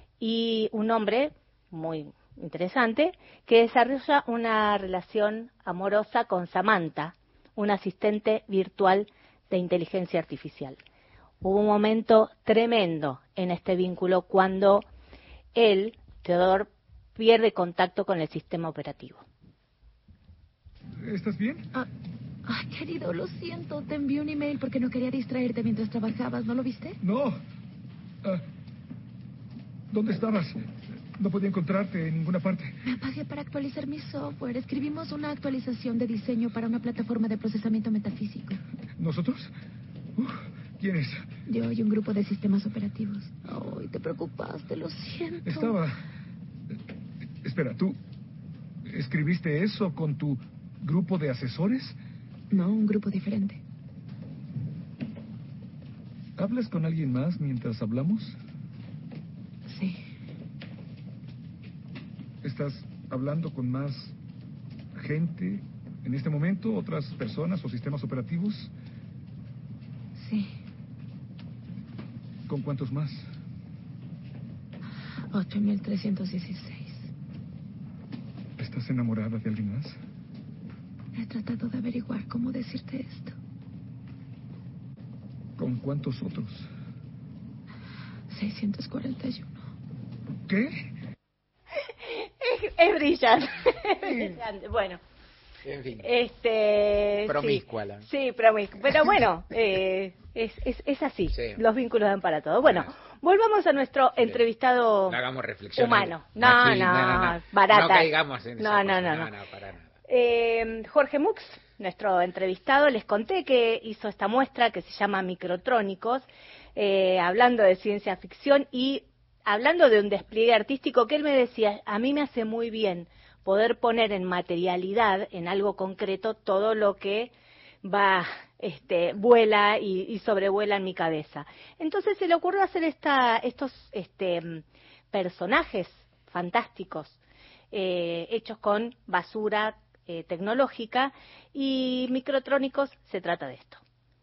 y un hombre muy interesante que desarrolla una relación amorosa con Samantha, un asistente virtual de inteligencia artificial. Hubo un momento tremendo en este vínculo cuando él, Theodore, pierde contacto con el sistema operativo. ¿Estás bien? Ah. Ay, querido, lo siento. Te envié un email porque no quería distraerte mientras trabajabas. ¿No lo viste? No. Uh, ¿Dónde estabas? No podía encontrarte en ninguna parte. Me apagué para actualizar mi software. Escribimos una actualización de diseño para una plataforma de procesamiento metafísico. ¿Nosotros? Uh, ¿Quién es? Yo y un grupo de sistemas operativos. Ay, te preocupaste, lo siento. Estaba... Espera, ¿tú escribiste eso con tu grupo de asesores? No, un grupo diferente. ¿Hablas con alguien más mientras hablamos? Sí. ¿Estás hablando con más gente en este momento otras personas o sistemas operativos? Sí. ¿Con cuántos más? ocho mil trescientos dieciséis. ¿Estás enamorada de alguien más? He tratado de averiguar cómo decirte esto. ¿Con cuántos otros? seiscientos cuarenta y uno. ¿Qué? Es, es brillante. Es brillante. Bueno. En fin. Este, promiscua. Sí, La... sí, promiscua. Pero bueno, eh, es, es, es así. Sí. Los vínculos dan para todo. Bueno, volvamos a nuestro sí. entrevistado no hagamos reflexión humano. No, Machín, no, no, no, no, barata. No caigamos en no, esa no, cosa. no, no, no, no, para nada. Eh, Jorge Mux, nuestro entrevistado, les conté que hizo esta muestra que se llama Microtrónicos, eh, hablando de ciencia ficción y hablando de un despliegue artístico que él me decía, a mí me hace muy bien poder poner en materialidad, en algo concreto, todo lo que va, este, vuela y, y sobrevuela en mi cabeza. Entonces se le ocurrió hacer esta, estos este, personajes fantásticos, eh, hechos con basura eh, tecnológica, y Microtrónicos se trata de esto.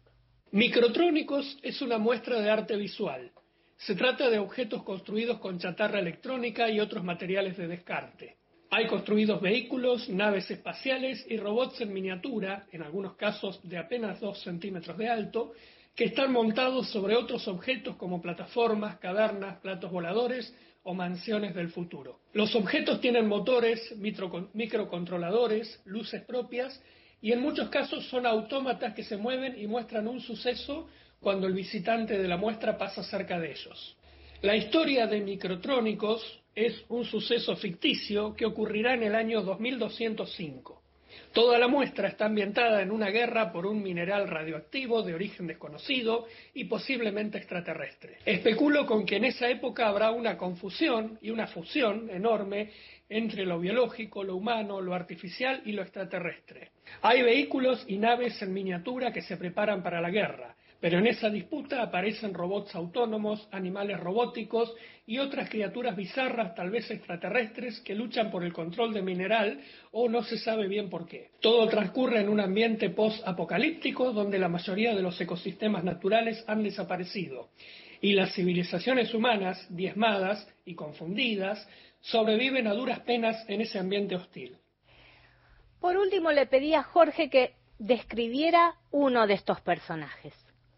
Microtrónicos es una muestra de arte visual. Se trata de objetos construidos con chatarra electrónica y otros materiales de descarte. Hay construidos vehículos, naves espaciales y robots en miniatura, en algunos casos de apenas dos centímetros de alto, que están montados sobre otros objetos como plataformas, cavernas, platos voladores o mansiones del futuro. Los objetos tienen motores, micro, microcontroladores, luces propias y en muchos casos son autómatas que se mueven y muestran un suceso cuando el visitante de la muestra pasa cerca de ellos. La historia de Microtrónicos es un suceso ficticio que ocurrirá en el año dos mil doscientos cinco. Toda la muestra está ambientada en una guerra por un mineral radioactivo de origen desconocido y posiblemente extraterrestre. Especulo con que en esa época habrá una confusión y una fusión enorme entre lo biológico, lo humano, lo artificial y lo extraterrestre. Hay vehículos y naves en miniatura que se preparan para la guerra, pero en esa disputa aparecen robots autónomos, animales robóticos y otras criaturas bizarras, tal vez extraterrestres, que luchan por el control de mineral o no se sabe bien por qué. Todo transcurre en un ambiente post-apocalíptico donde la mayoría de los ecosistemas naturales han desaparecido y las civilizaciones humanas, diezmadas y confundidas, sobreviven a duras penas en ese ambiente hostil. Por último, le pedí a Jorge que describiera uno de estos personajes.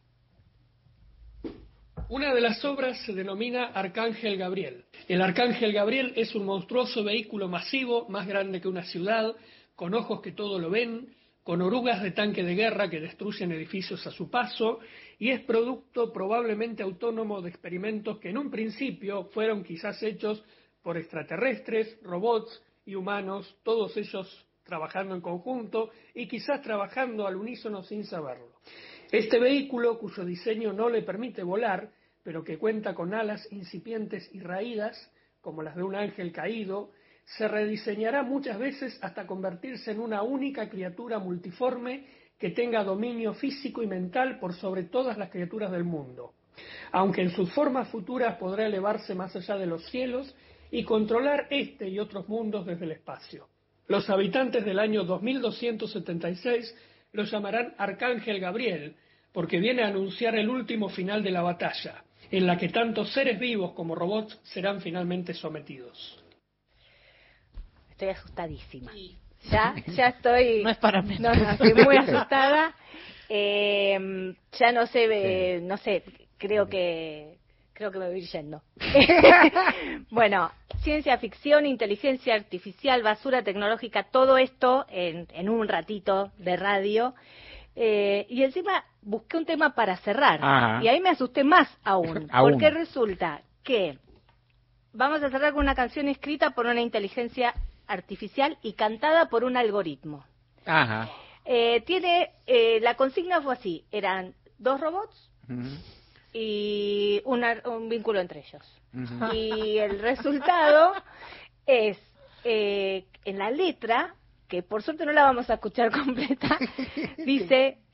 Una de las obras se denomina Arcángel Gabriel. El Arcángel Gabriel es un monstruoso vehículo masivo, más grande que una ciudad, con ojos que todo lo ven, con orugas de tanque de guerra que destruyen edificios a su paso, y es producto probablemente autónomo de experimentos que en un principio fueron quizás hechos por extraterrestres, robots y humanos, todos ellos trabajando en conjunto y quizás trabajando al unísono sin saberlo. Este vehículo, cuyo diseño no le permite volar, pero que cuenta con alas incipientes y raídas, como las de un ángel caído, se rediseñará muchas veces hasta convertirse en una única criatura multiforme que tenga dominio físico y mental por sobre todas las criaturas del mundo. Aunque en sus formas futuras podrá elevarse más allá de los cielos y controlar este y otros mundos desde el espacio. Los habitantes del año dos mil doscientos setenta y seis lo llamarán Arcángel Gabriel, porque viene a anunciar el último final de la batalla, en la que tanto seres vivos como robots serán finalmente sometidos. Estoy asustadísima. Ya, ya estoy... No es para mí. No, no, estoy muy asustada. Eh, ya no sé, eh, no sé, creo que... Creo que me voy a ir yendo. Bueno, ciencia ficción, inteligencia artificial, basura tecnológica, todo esto en, en un ratito de radio. Eh, y encima busqué un tema para cerrar. Ajá. Y ahí me asusté más aún. aún. Porque resulta que vamos a cerrar con una canción escrita por una inteligencia artificial y cantada por un algoritmo. Ajá. Eh, tiene, eh, la consigna fue así, eran dos robots, uh-huh. y una, un vínculo entre ellos. Uh-huh. Y el resultado es, eh, en la letra, que por suerte no la vamos a escuchar completa, dice,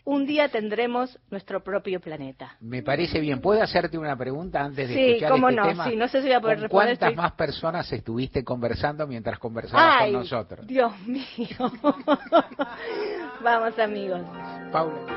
un día tendremos nuestro propio planeta. Me parece bien. ¿Puedo hacerte una pregunta antes de Sí, escuchar cómo este no, tema? sí, no sé si voy a poder ¿Con responder. ¿Cuántas estoy... más personas estuviste conversando mientras conversabas Ay, con nosotros? Dios mío. Vamos, amigos. Paula.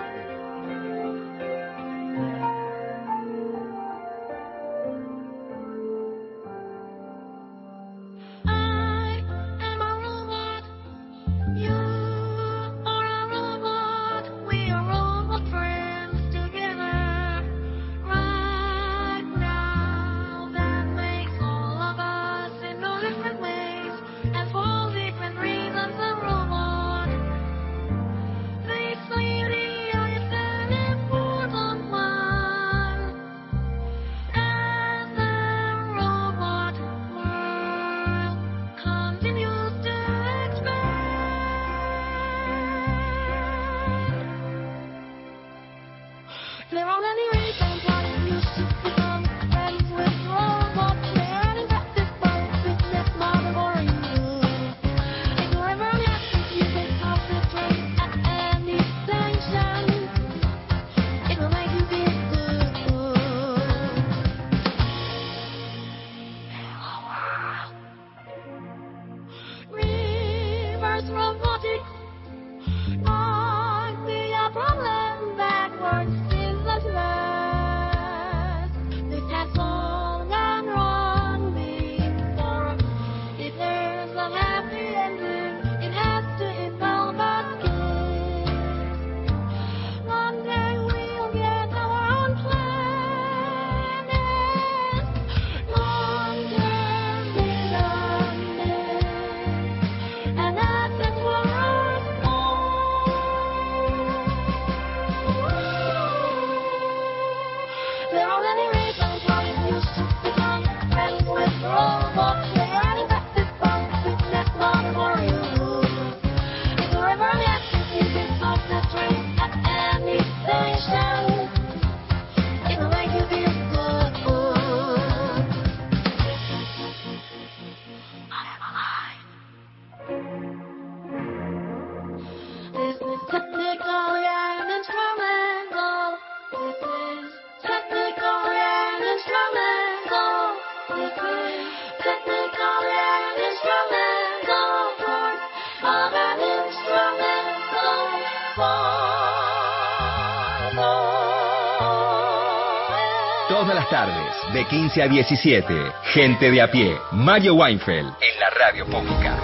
Todas las tardes, de quince a diecisiete, Gente de a pie, Mario Weinfeld, en la radio pública.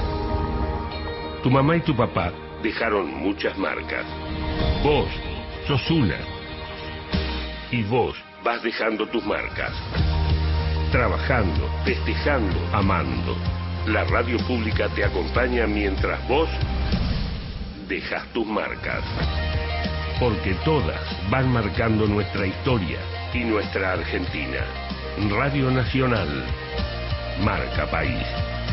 Tu mamá y tu papá dejaron muchas marcas. Vos sos una. Y vos vas dejando tus marcas. Trabajando, festejando, amando. La radio pública te acompaña mientras vos dejas tus marcas. Porque todas van marcando nuestra historia y nuestra Argentina. Radio Nacional. Marca País.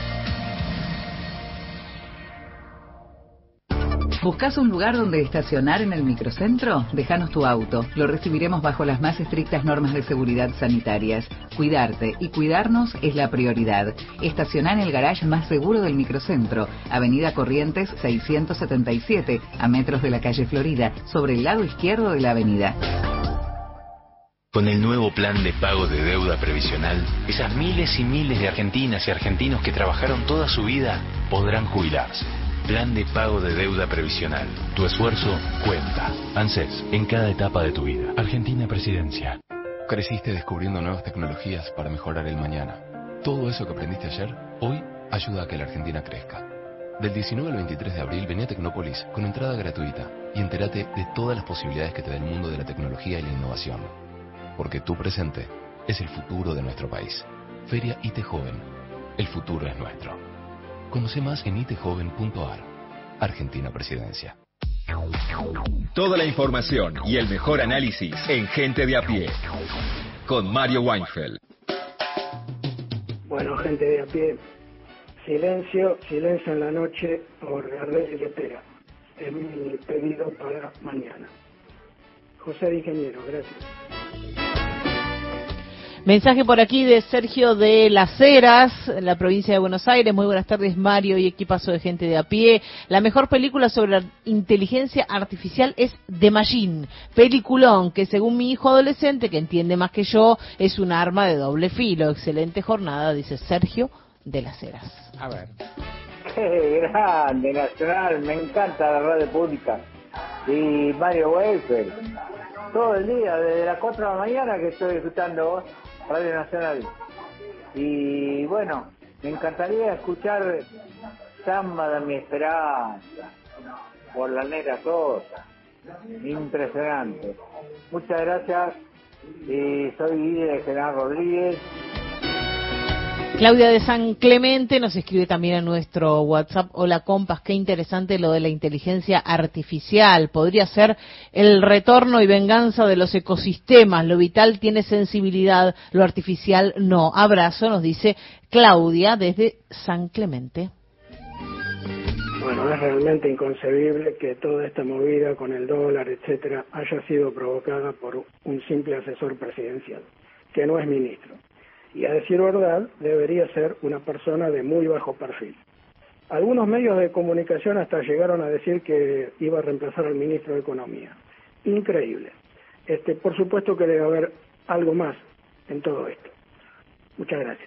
¿Buscas un lugar donde estacionar en el microcentro? Déjanos tu auto. Lo recibiremos bajo las más estrictas normas de seguridad sanitarias. Cuidarte y cuidarnos es la prioridad. Estacioná en el garage más seguro del microcentro, Avenida Corrientes seiscientos setenta y siete, a metros de la calle Florida, sobre el lado izquierdo de la avenida. Con el nuevo plan de pago de deuda previsional, esas miles y miles de argentinas y argentinos que trabajaron toda su vida podrán jubilarse. Plan de pago de deuda previsional. Tu esfuerzo cuenta. ANSES, en cada etapa de tu vida. Argentina Presidencia. Creciste descubriendo nuevas tecnologías para mejorar el mañana. Todo eso que aprendiste ayer, hoy ayuda a que la Argentina crezca. Del diecinueve al veintitrés de abril vení a Tecnópolis con entrada gratuita y entérate de todas las posibilidades que te da el mundo de la tecnología y la innovación. Porque tu presente es el futuro de nuestro país. Feria I T Joven. El futuro es nuestro. Conoce más en itejoven punto ar. Argentina Presidencia. Toda la información y el mejor análisis en Gente de a pie. Con Mario Weinfeld. Bueno, gente de a pie. Silencio, silencio en la noche por Gardel y Letera. Es mi pedido para mañana. José de Ingeniero, gracias. Mensaje por aquí de Sergio de Las Heras, en la provincia de Buenos Aires. Muy buenas tardes, Mario y equipazo de gente de a pie. La mejor película sobre la inteligencia artificial es The Machine, peliculón que según mi hijo adolescente, que entiende más que yo, es un arma de doble filo. Excelente jornada, dice Sergio de Las Heras. A ver. Qué grande, Nacional, me encanta la radio pública. Y Mario Weifel, todo el día, desde las cuatro de la mañana que estoy escuchando Radio Nacional. Y bueno, me encantaría escuchar Samba de mi esperanza, por la negra Sosa. Impresionante. Muchas gracias. Y soy Guille de General Rodríguez. Claudia de San Clemente nos escribe también a nuestro WhatsApp. Hola compas, qué interesante lo de la inteligencia artificial. Podría ser el retorno y venganza de los ecosistemas. Lo vital tiene sensibilidad, lo artificial no. Abrazo, nos dice Claudia desde San Clemente. Bueno, es realmente inconcebible que toda esta movida con el dólar, etcétera, haya sido provocada por un simple asesor presidencial, que no es ministro. Y a decir verdad, debería ser una persona de muy bajo perfil. Algunos medios de comunicación hasta llegaron a decir que iba a reemplazar al ministro de Economía. Increíble. Este, por supuesto que debe haber algo más en todo esto. Muchas gracias.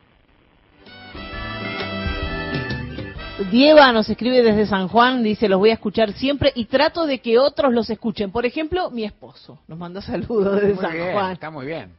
Dieva nos escribe desde San Juan, dice, los voy a escuchar siempre y trato de que otros los escuchen. Por ejemplo, mi esposo nos manda saludos desde muy San bien, Juan. Está muy bien.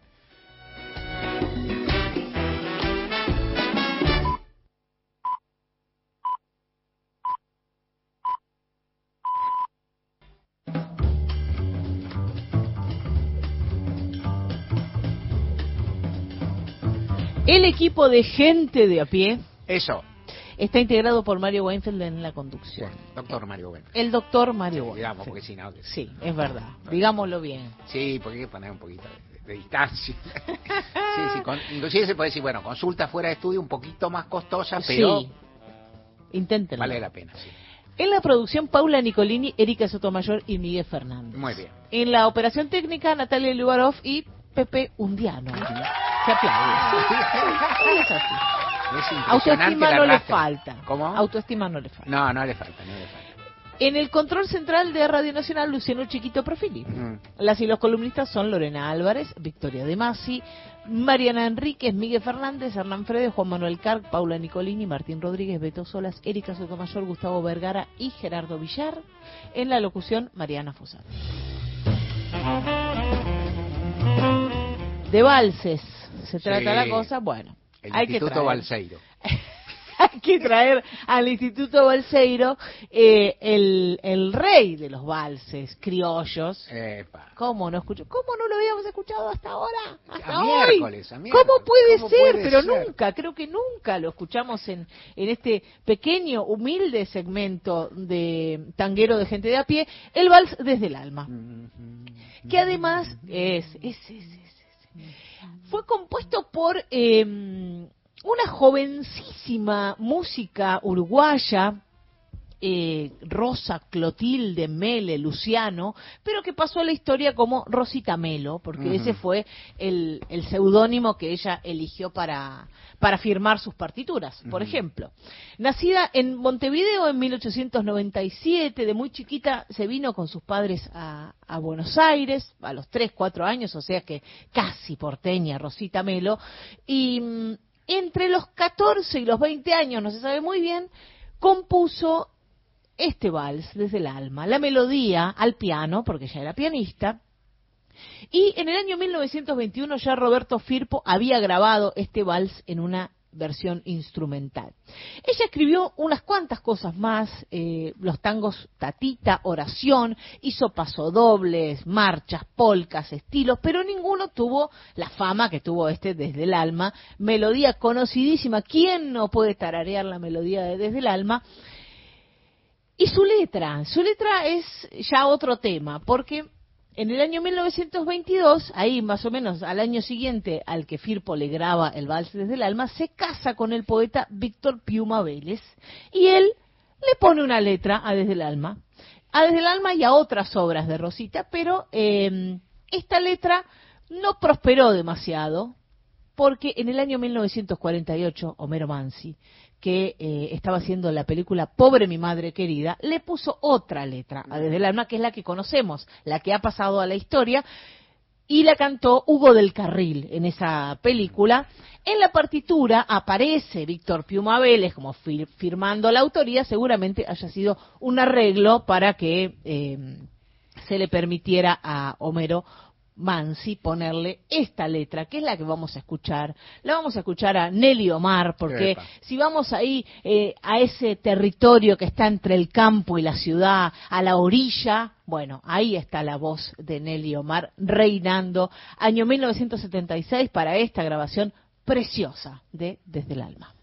El equipo de gente de a pie. Eso. Está integrado por Mario Weinfeld en la conducción. Bueno, doctor Mario Weinfeld. El doctor Mario Weinfeld. Digamos, porque si no... Sí, es verdad. Digámoslo bien. Sí, porque hay que poner un poquito de, de distancia. sí, sí. Con, inclusive se puede decir, bueno, consulta fuera de estudio un poquito más costosa, pero... Sí. Inténtenlo. Vale la pena, sí. En la producción, Paula Nicolini, Erika Sotomayor y Miguel Fernández. Muy bien. En la operación técnica, Natalia Lubarov y Pepe Undiano. Se aplaude. Sí, sí, es así. Es Autoestima no le falta. ¿Cómo? Autoestima no le falta. No, no le falta, no le falta. En el control central de Radio Nacional, Luciano Chiquito Profili. Mm. Las y los columnistas son Lorena Álvarez, Victoria De Masi, Mariana Enríquez, Miguel Fernández, Hernán Fredes, Juan Manuel Carc, Paula Nicolini, Martín Rodríguez, Beto Solas, Erika Sotomayor, Gustavo Vergara y Gerardo Villar. En la locución, Mariana Fossati. De valses se trata sí. la cosa, bueno. El hay Instituto que traer. Balseiro. Hay que traer al Instituto Balseiro eh, el, el rey de los valses criollos. Epa. ¿Cómo no escuchó? ¿Cómo no lo habíamos escuchado hasta ahora? Hasta a hoy. Miércoles, a miércoles. ¿Cómo puede ¿Cómo ser? puede Pero ser? nunca, creo que nunca lo escuchamos en, en este pequeño, humilde segmento de tanguero de gente de a pie, el vals desde el alma. Que además es, es, es, es, es fue compuesto por eh, una jovencísima música uruguaya, eh, Rosa Clotilde Mele Luciano, pero que pasó a la historia como Rosita Melo, porque uh-huh. ese fue el, el seudónimo que ella eligió para, para firmar sus partituras, por uh-huh. ejemplo. Nacida en Montevideo en mil ochocientos noventa y siete, de muy chiquita se vino con sus padres a, a Buenos Aires, a los tres, cuatro años, o sea que casi porteña Rosita Melo, y mm, entre los catorce y los veinte años, no se sabe muy bien, compuso este vals desde el alma, la melodía al piano, porque ya era pianista, y en el año mil novecientos veintiuno ya Roberto Firpo había grabado este vals en una versión instrumental. Ella escribió unas cuantas cosas más, eh, los tangos Tatita, Oración, hizo pasodobles, marchas, polcas, estilos, pero ninguno tuvo la fama que tuvo este Desde el Alma, melodía conocidísima. ¿Quién no puede tararear la melodía de Desde el Alma? Y su letra, su letra es ya otro tema, porque en el año mil novecientos veintidós, ahí más o menos al año siguiente al que Firpo le graba el Vals desde el Alma, se casa con el poeta Víctor Piuma Vélez y él le pone una letra a Desde el Alma, a Desde el Alma y a otras obras de Rosita, pero eh, esta letra no prosperó demasiado porque en el año mil novecientos cuarenta y ocho, Homero Mansi, que eh, estaba haciendo la película Pobre mi madre querida, le puso otra letra a Desde el alma, que es la que conocemos, la que ha pasado a la historia, y la cantó Hugo del Carril en esa película. En la partitura aparece Víctor Piuma Vélez como fir firmando la autoría, seguramente haya sido un arreglo para que eh, se le permitiera a Homero Mansi ponerle esta letra, que es la que vamos a escuchar. La vamos a escuchar a Nelly Omar, porque Epa. si vamos ahí eh, a ese territorio que está entre el campo y la ciudad, a la orilla, bueno, ahí está la voz de Nelly Omar reinando, año mil novecientos setenta y seis, para esta grabación preciosa de Desde el alma.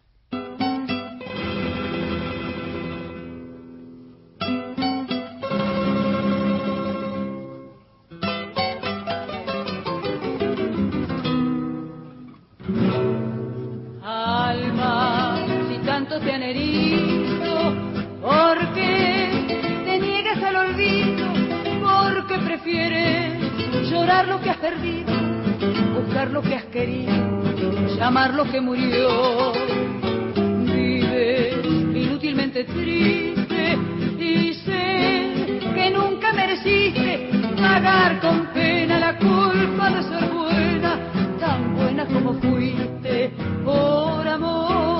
Te han herido, porque te niegas al olvido, porque prefieres llorar lo que has perdido, buscar lo que has querido, llamar lo que murió. Vives inútilmente triste y sé que nunca mereciste pagar con pena la culpa de ser buena, tan buena como fuiste por amor.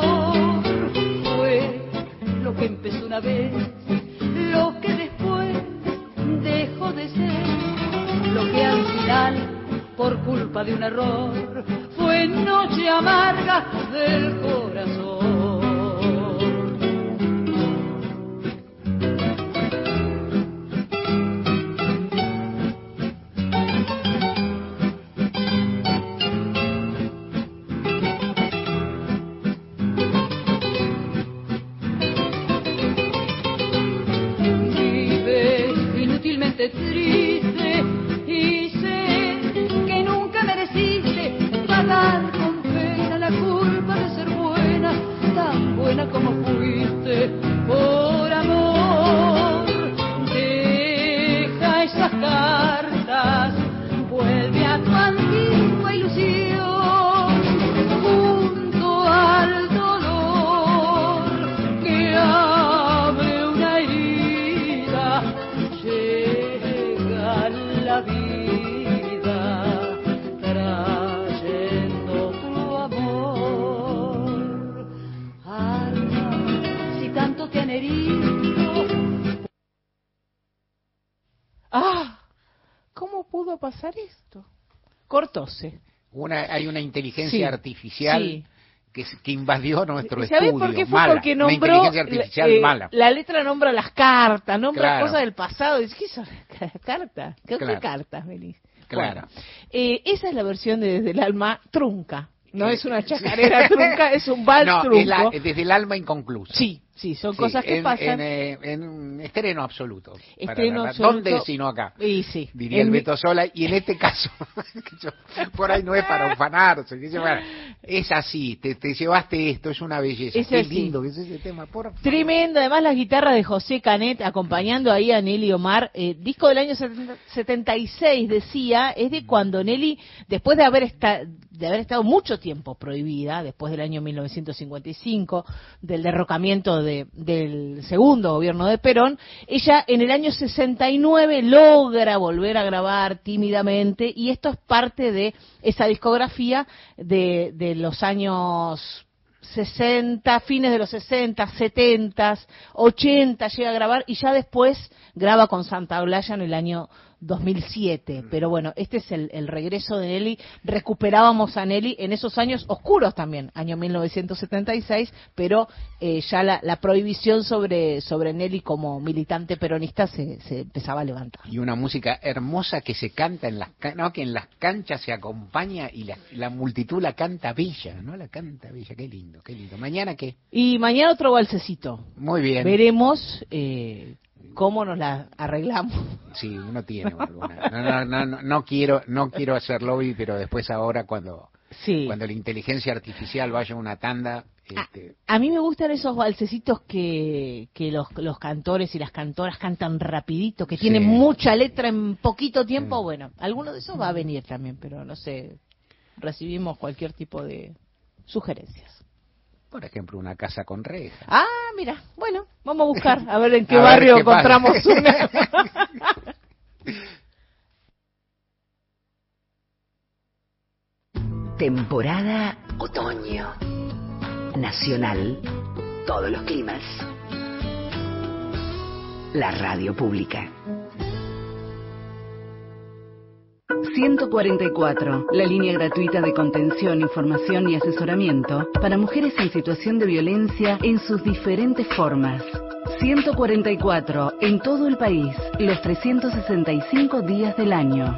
Lo que empezó una vez, lo que después dejó de ser, lo que al final, por culpa de un error, fue noche amarga del corazón. Triste y sé que nunca mereciste pagar con pena la culpa de ser buena, tan buena como fuiste por amor. Deja esas cartas, vuelve a tu antigua ilusión, junto al dolor que abre una herida. La vida trayendo tu amor, alma, si tanto te han herido. Ah, ¿cómo pudo pasar esto? Cortóse. Una, hay una inteligencia sí, artificial sí. Que, que invadió nuestro ¿Sabés estudio. por qué fue? Mala. Porque nombró una inteligencia artificial eh, mala. La letra nombra las cartas, nombra claro. cosas del pasado. Dice, ¿qué son las cartas? ¿Qué, claro. ¿Qué cartas, Belis? Claro. Bueno, eh, esa es la versión de Desde el alma trunca. No eh, es una chacarera trunca, es un vals no, trunco. Es la, Desde el alma inconcluso. Sí, sí, son sí, cosas que en, pasan. En, en, en estreno absoluto. Estreno para, absoluto. ¿Dónde sino acá? Y sí. Diría el Beto Sola. Y en este caso, por ahí no es para ufanarse. Bueno, es así, te, te llevaste esto, es una belleza. Es Qué así. lindo que es ese tema, por favor. Tremendo, además las guitarras de José Canet acompañando ahí a Nelly Omar. Eh, disco del año setenta y seis, decía, es de cuando Nelly, después de haber, esta, de haber estado mucho tiempo prohibida, después del año mil novecientos cincuenta y cinco, del derrocamiento de, del segundo gobierno de Perón, ella en el año sesenta y nueve logra volver a grabar tímidamente, y esto es parte de esa discografía de, de los años sesenta, fines de los sesenta, setenta, ochenta llega a grabar, y ya después graba con Santa Olalla en el año dos mil siete. Pero bueno, este es el, el regreso de Nelly. Recuperábamos a Nelly en esos años oscuros también, año mil novecientos setenta y seis, pero eh, ya la, la prohibición sobre, sobre Nelly como militante peronista se, se empezaba a levantar. Y una música hermosa que se canta en las no, que en las canchas se acompaña y la, la multitud la canta bella, ¿no? La canta bella, qué lindo, qué lindo. ¿Mañana qué? Y mañana otro balsecito. Muy bien. Veremos eh, cómo nos la arreglamos. Sí, uno tiene alguna. No, no, no, no, no quiero, no quiero hacer lobby, pero después ahora cuando, sí. cuando la inteligencia artificial vaya a una tanda. Este... A, a mí me gustan esos balsecitos que, que los, los cantores y las cantoras cantan rapidito, que tienen sí. mucha letra en poquito tiempo. Sí. Bueno, alguno de esos va a venir también, pero no sé. recibimos cualquier tipo de sugerencias. Por ejemplo, una casa con reja. Ah, mira, bueno, vamos a buscar, a ver en qué A ver barrio qué encontramos pasa. una. Temporada otoño. Nacional, todos los climas. La radio pública. ciento cuarenta y cuatro, la línea gratuita de contención, información y asesoramiento para mujeres en situación de violencia en sus diferentes formas. ciento cuarenta y cuatro, en todo el país, los trescientos sesenta y cinco días del año.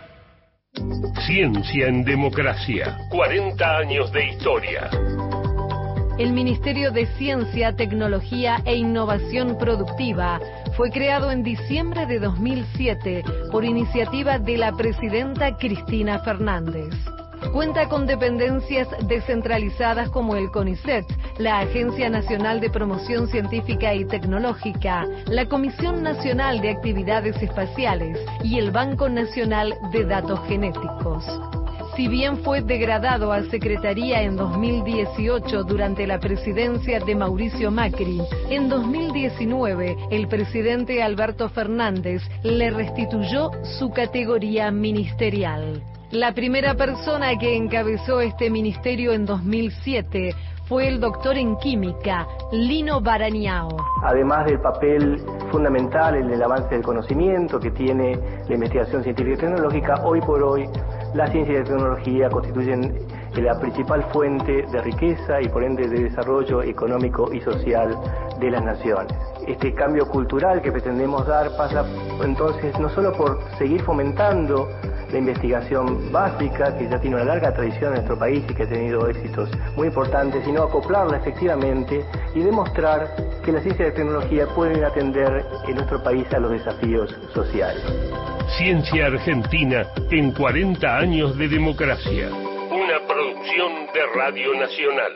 Ciencia en democracia. cuarenta años de historia. El Ministerio de Ciencia, Tecnología e Innovación Productiva fue creado en diciembre de dos mil siete por iniciativa de la presidenta Cristina Fernández. Cuenta con dependencias descentralizadas como el CONICET, la Agencia Nacional de Promoción Científica y Tecnológica, la Comisión Nacional de Actividades Espaciales y el Banco Nacional de Datos Genéticos. Si bien fue degradado a Secretaría en dos mil dieciocho durante la presidencia de Mauricio Macri, en dos mil diecinueve el presidente Alberto Fernández le restituyó su categoría ministerial. La primera persona que encabezó este ministerio en dos mil siete fue el doctor en química, Lino Barañao. Además del papel fundamental en el avance del conocimiento que tiene la investigación científica y tecnológica, hoy por hoy la ciencia y la tecnología constituyen la principal fuente de riqueza y por ende de desarrollo económico y social de las naciones. Este cambio cultural que pretendemos dar pasa entonces no solo por seguir fomentando la investigación básica, que ya tiene una larga tradición en nuestro país y que ha tenido éxitos muy importantes, sino acoplarla efectivamente y demostrar que la ciencia y la tecnología pueden atender en nuestro país a los desafíos sociales. Ciencia Argentina en cuarenta años de democracia. Una producción de Radio Nacional.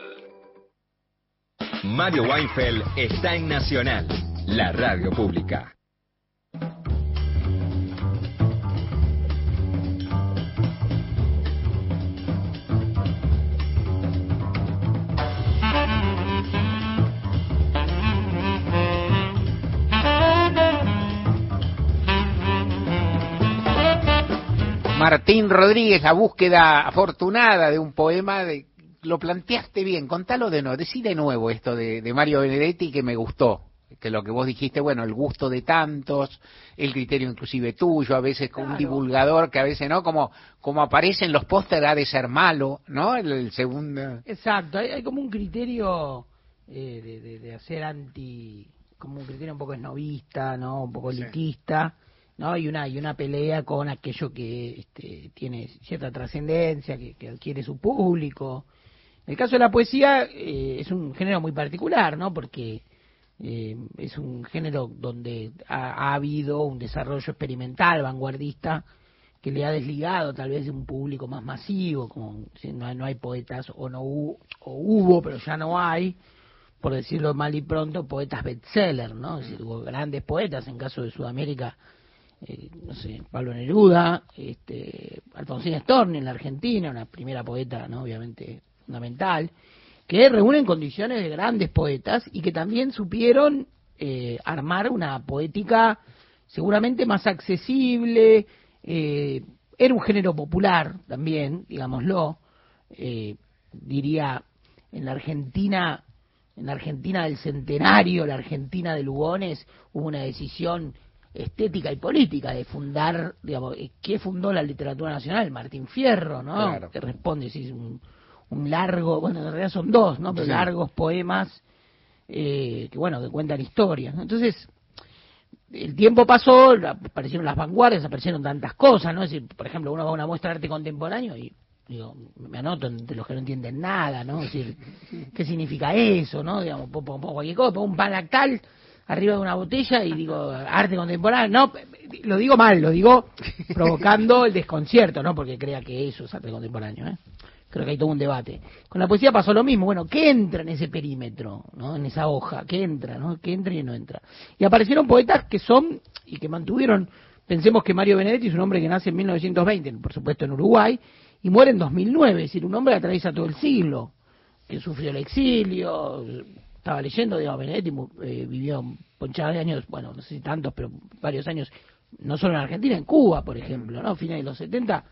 Mario Weinfeld está en Nacional, la radio pública. Martín Rodríguez, la búsqueda afortunada de un poema, de, lo planteaste bien, contalo de nuevo, decí de nuevo esto de, de Mario Benedetti que me gustó, que lo que vos dijiste, bueno, el gusto de tantos, el criterio inclusive tuyo, a veces con claro. Un divulgador que a veces, ¿no? Como, como aparece en los pósteres ha de ser malo, ¿no? El, el segundo... Exacto, hay, hay como un criterio eh, de, de, de hacer anti, como un criterio un poco esnovista, ¿no? Un poco elitista. Sí. ¿No? Y una y una pelea con aquello que este, tiene cierta trascendencia, que, que adquiere su público. En el caso de la poesía eh, es un género muy particular, ¿no? Porque eh, es un género donde ha, ha habido un desarrollo experimental, vanguardista, que le ha desligado tal vez de un público más masivo, como si no, no hay poetas, o no hubo, o hubo, pero ya no hay, por decirlo mal y pronto, poetas bestseller, ¿no? Es decir, hubo grandes poetas, en caso de Sudamérica, Eh, no sé, Pablo Neruda, este, Alfonsina Storni en la Argentina, una primera poeta, ¿no? Obviamente fundamental, que reúnen condiciones de grandes poetas y que también supieron eh, armar una poética seguramente más accesible, eh, era un género popular también, digámoslo, eh, diría en la Argentina, en la Argentina del centenario, la Argentina de Lugones, hubo una decisión estética y política de fundar, digamos, ¿qué fundó la literatura nacional? Martín Fierro, ¿no? Claro. Que responde, sí, un, un largo, bueno, en realidad son dos, ¿no? Pero sí. Largos poemas eh, que, bueno, que cuentan historias, ¿no? Entonces, el tiempo pasó, aparecieron las vanguardias, aparecieron tantas cosas, ¿no? Es decir, por ejemplo, uno va a una muestra de arte contemporáneo y digo, me anoto entre los que no entienden nada, ¿no? Es decir, ¿qué significa eso, no? Digamos, pongo cualquier cosa, pongo un pan lactal arriba de una botella y digo, arte contemporáneo, no, lo digo mal, lo digo provocando el desconcierto, no porque crea que eso es arte contemporáneo, ¿eh? Creo que hay todo un debate. Con la poesía pasó lo mismo, bueno, ¿qué entra en ese perímetro, ¿no? En esa hoja, ¿qué entra, no? ¿Qué entra y no entra? Y aparecieron poetas que son, y que mantuvieron, pensemos que Mario Benedetti es un hombre que nace en mil novecientos veinte, por supuesto en Uruguay, y muere en dos mil nueve, es decir, un hombre que atraviesa todo el siglo, que sufrió el exilio. Estaba leyendo, digamos, Benedetti eh, vivió ponchada de años, bueno, no sé si tantos, pero varios años, no solo en Argentina, en Cuba, por ejemplo, ¿no? Finales de los setenta,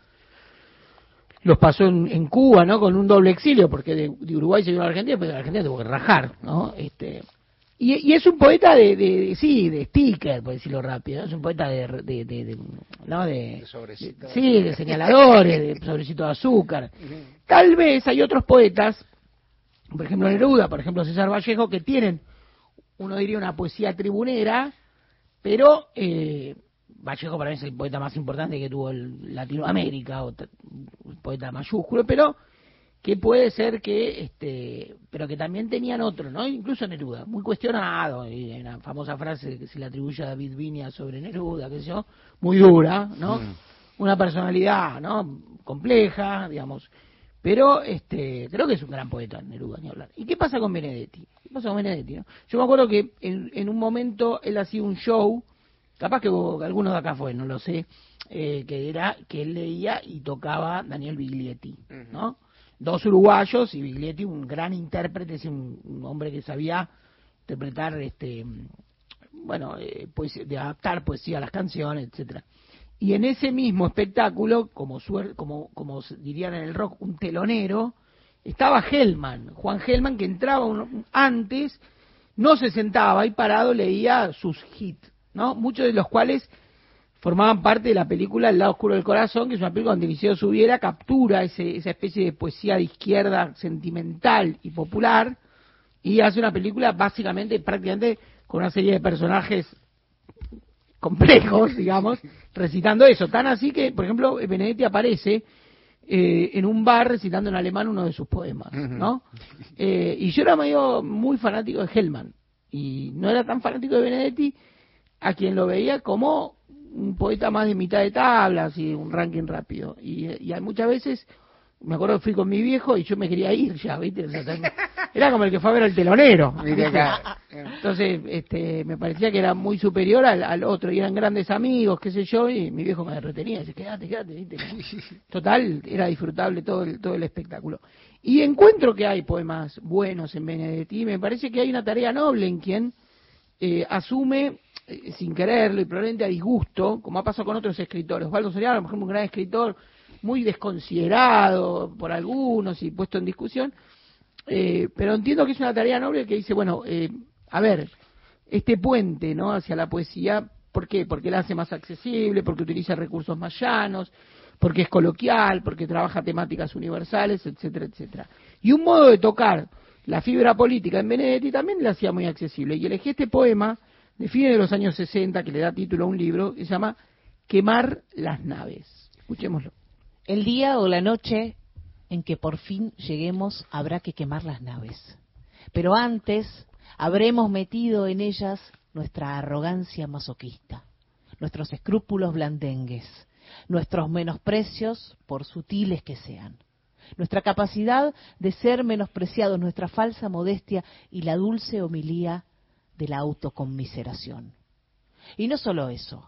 los pasó en, en Cuba, ¿no? Con un doble exilio, porque de, de Uruguay se vino a Argentina, pero de Argentina tuvo que rajar, ¿no? Este, y, y es un poeta de, de, de, sí, de sticker, por decirlo rápido, ¿no? Es un poeta de, de, de, de ¿no? De, de, de sí, de señaladores, de sobrecito de azúcar. Tal vez hay otros poetas, por ejemplo Neruda, por ejemplo César Vallejo, que tienen, uno diría, una poesía tribunera, pero eh, Vallejo para mí es el poeta más importante que tuvo el Latinoamérica, o el poeta mayúsculo, pero que puede ser que, este, pero que también tenían otro, ¿no? Incluso Neruda, muy cuestionado, y hay una famosa frase que se le atribuye a David Viña sobre Neruda, qué sé yo, muy dura, ¿no? Mm. Una personalidad, ¿no? Compleja, digamos. Pero este creo que es un gran poeta, Neruda, ni hablar. ¿Y qué pasa con Benedetti? ¿Qué pasa con Benedetti, no? Yo me acuerdo que en, en un momento él hacía un show, capaz que algunos de acá fue, no lo sé, eh, que era que él leía y tocaba Daniel Biglietti, ¿no? Dos uruguayos y Biglietti, un gran intérprete, es un, un hombre que sabía interpretar, este bueno, eh, pues, de adaptar poesía a las canciones, etcétera. Y en ese mismo espectáculo, como suer, como como dirían en el rock, un telonero, estaba Hellman, Juan Hellman, que entraba un, antes, no se sentaba ahí parado, leía sus hits, ¿no? Muchos de los cuales formaban parte de la película El lado oscuro del corazón, que es una película donde Liceo Subiera captura ese, esa especie de poesía de izquierda sentimental y popular, y hace una película básicamente, prácticamente, con una serie de personajes complejos, digamos, recitando eso. Tan así que, por ejemplo, Benedetti aparece eh, en un bar recitando en alemán uno de sus poemas, ¿no? Eh, y yo era medio muy fanático de Hellman, y no era tan fanático de Benedetti, a quien lo veía como un poeta más de mitad de tabla, así, un ranking rápido. Y, y muchas veces, me acuerdo que fui con mi viejo y yo me quería ir ya, ¿viste? Era como el que fue a ver al telonero. Entonces, este, me parecía que era muy superior al, al otro, y eran grandes amigos, qué sé yo, y mi viejo me retenía, dice, quédate, quédate, ¿viste? Total, era disfrutable todo el, todo el espectáculo. Y encuentro que hay poemas buenos en Benedetti, y me parece que hay una tarea noble en quien eh, asume, eh, sin quererlo y probablemente a disgusto, como ha pasado con otros escritores. Osvaldo Soriano, por ejemplo, un gran escritor, muy desconsiderado por algunos y puesto en discusión, eh, pero entiendo que es una tarea noble que dice, bueno, eh, a ver, este puente, ¿no?, hacia la poesía, ¿por qué? Porque la hace más accesible, porque utiliza recursos más llanos, porque es coloquial, porque trabaja temáticas universales, etcétera, etcétera. Y un modo de tocar la fibra política en Benedetti también le hacía muy accesible, y elegí este poema de fines de los años sesenta, que le da título a un libro, que se llama Quemar las naves. Escuchémoslo. El día o la noche en que por fin lleguemos habrá que quemar las naves. Pero antes habremos metido en ellas nuestra arrogancia masoquista, nuestros escrúpulos blandengues, nuestros menosprecios por sutiles que sean, nuestra capacidad de ser menospreciados, nuestra falsa modestia y la dulce homilía de la autoconmiseración. Y no solo eso.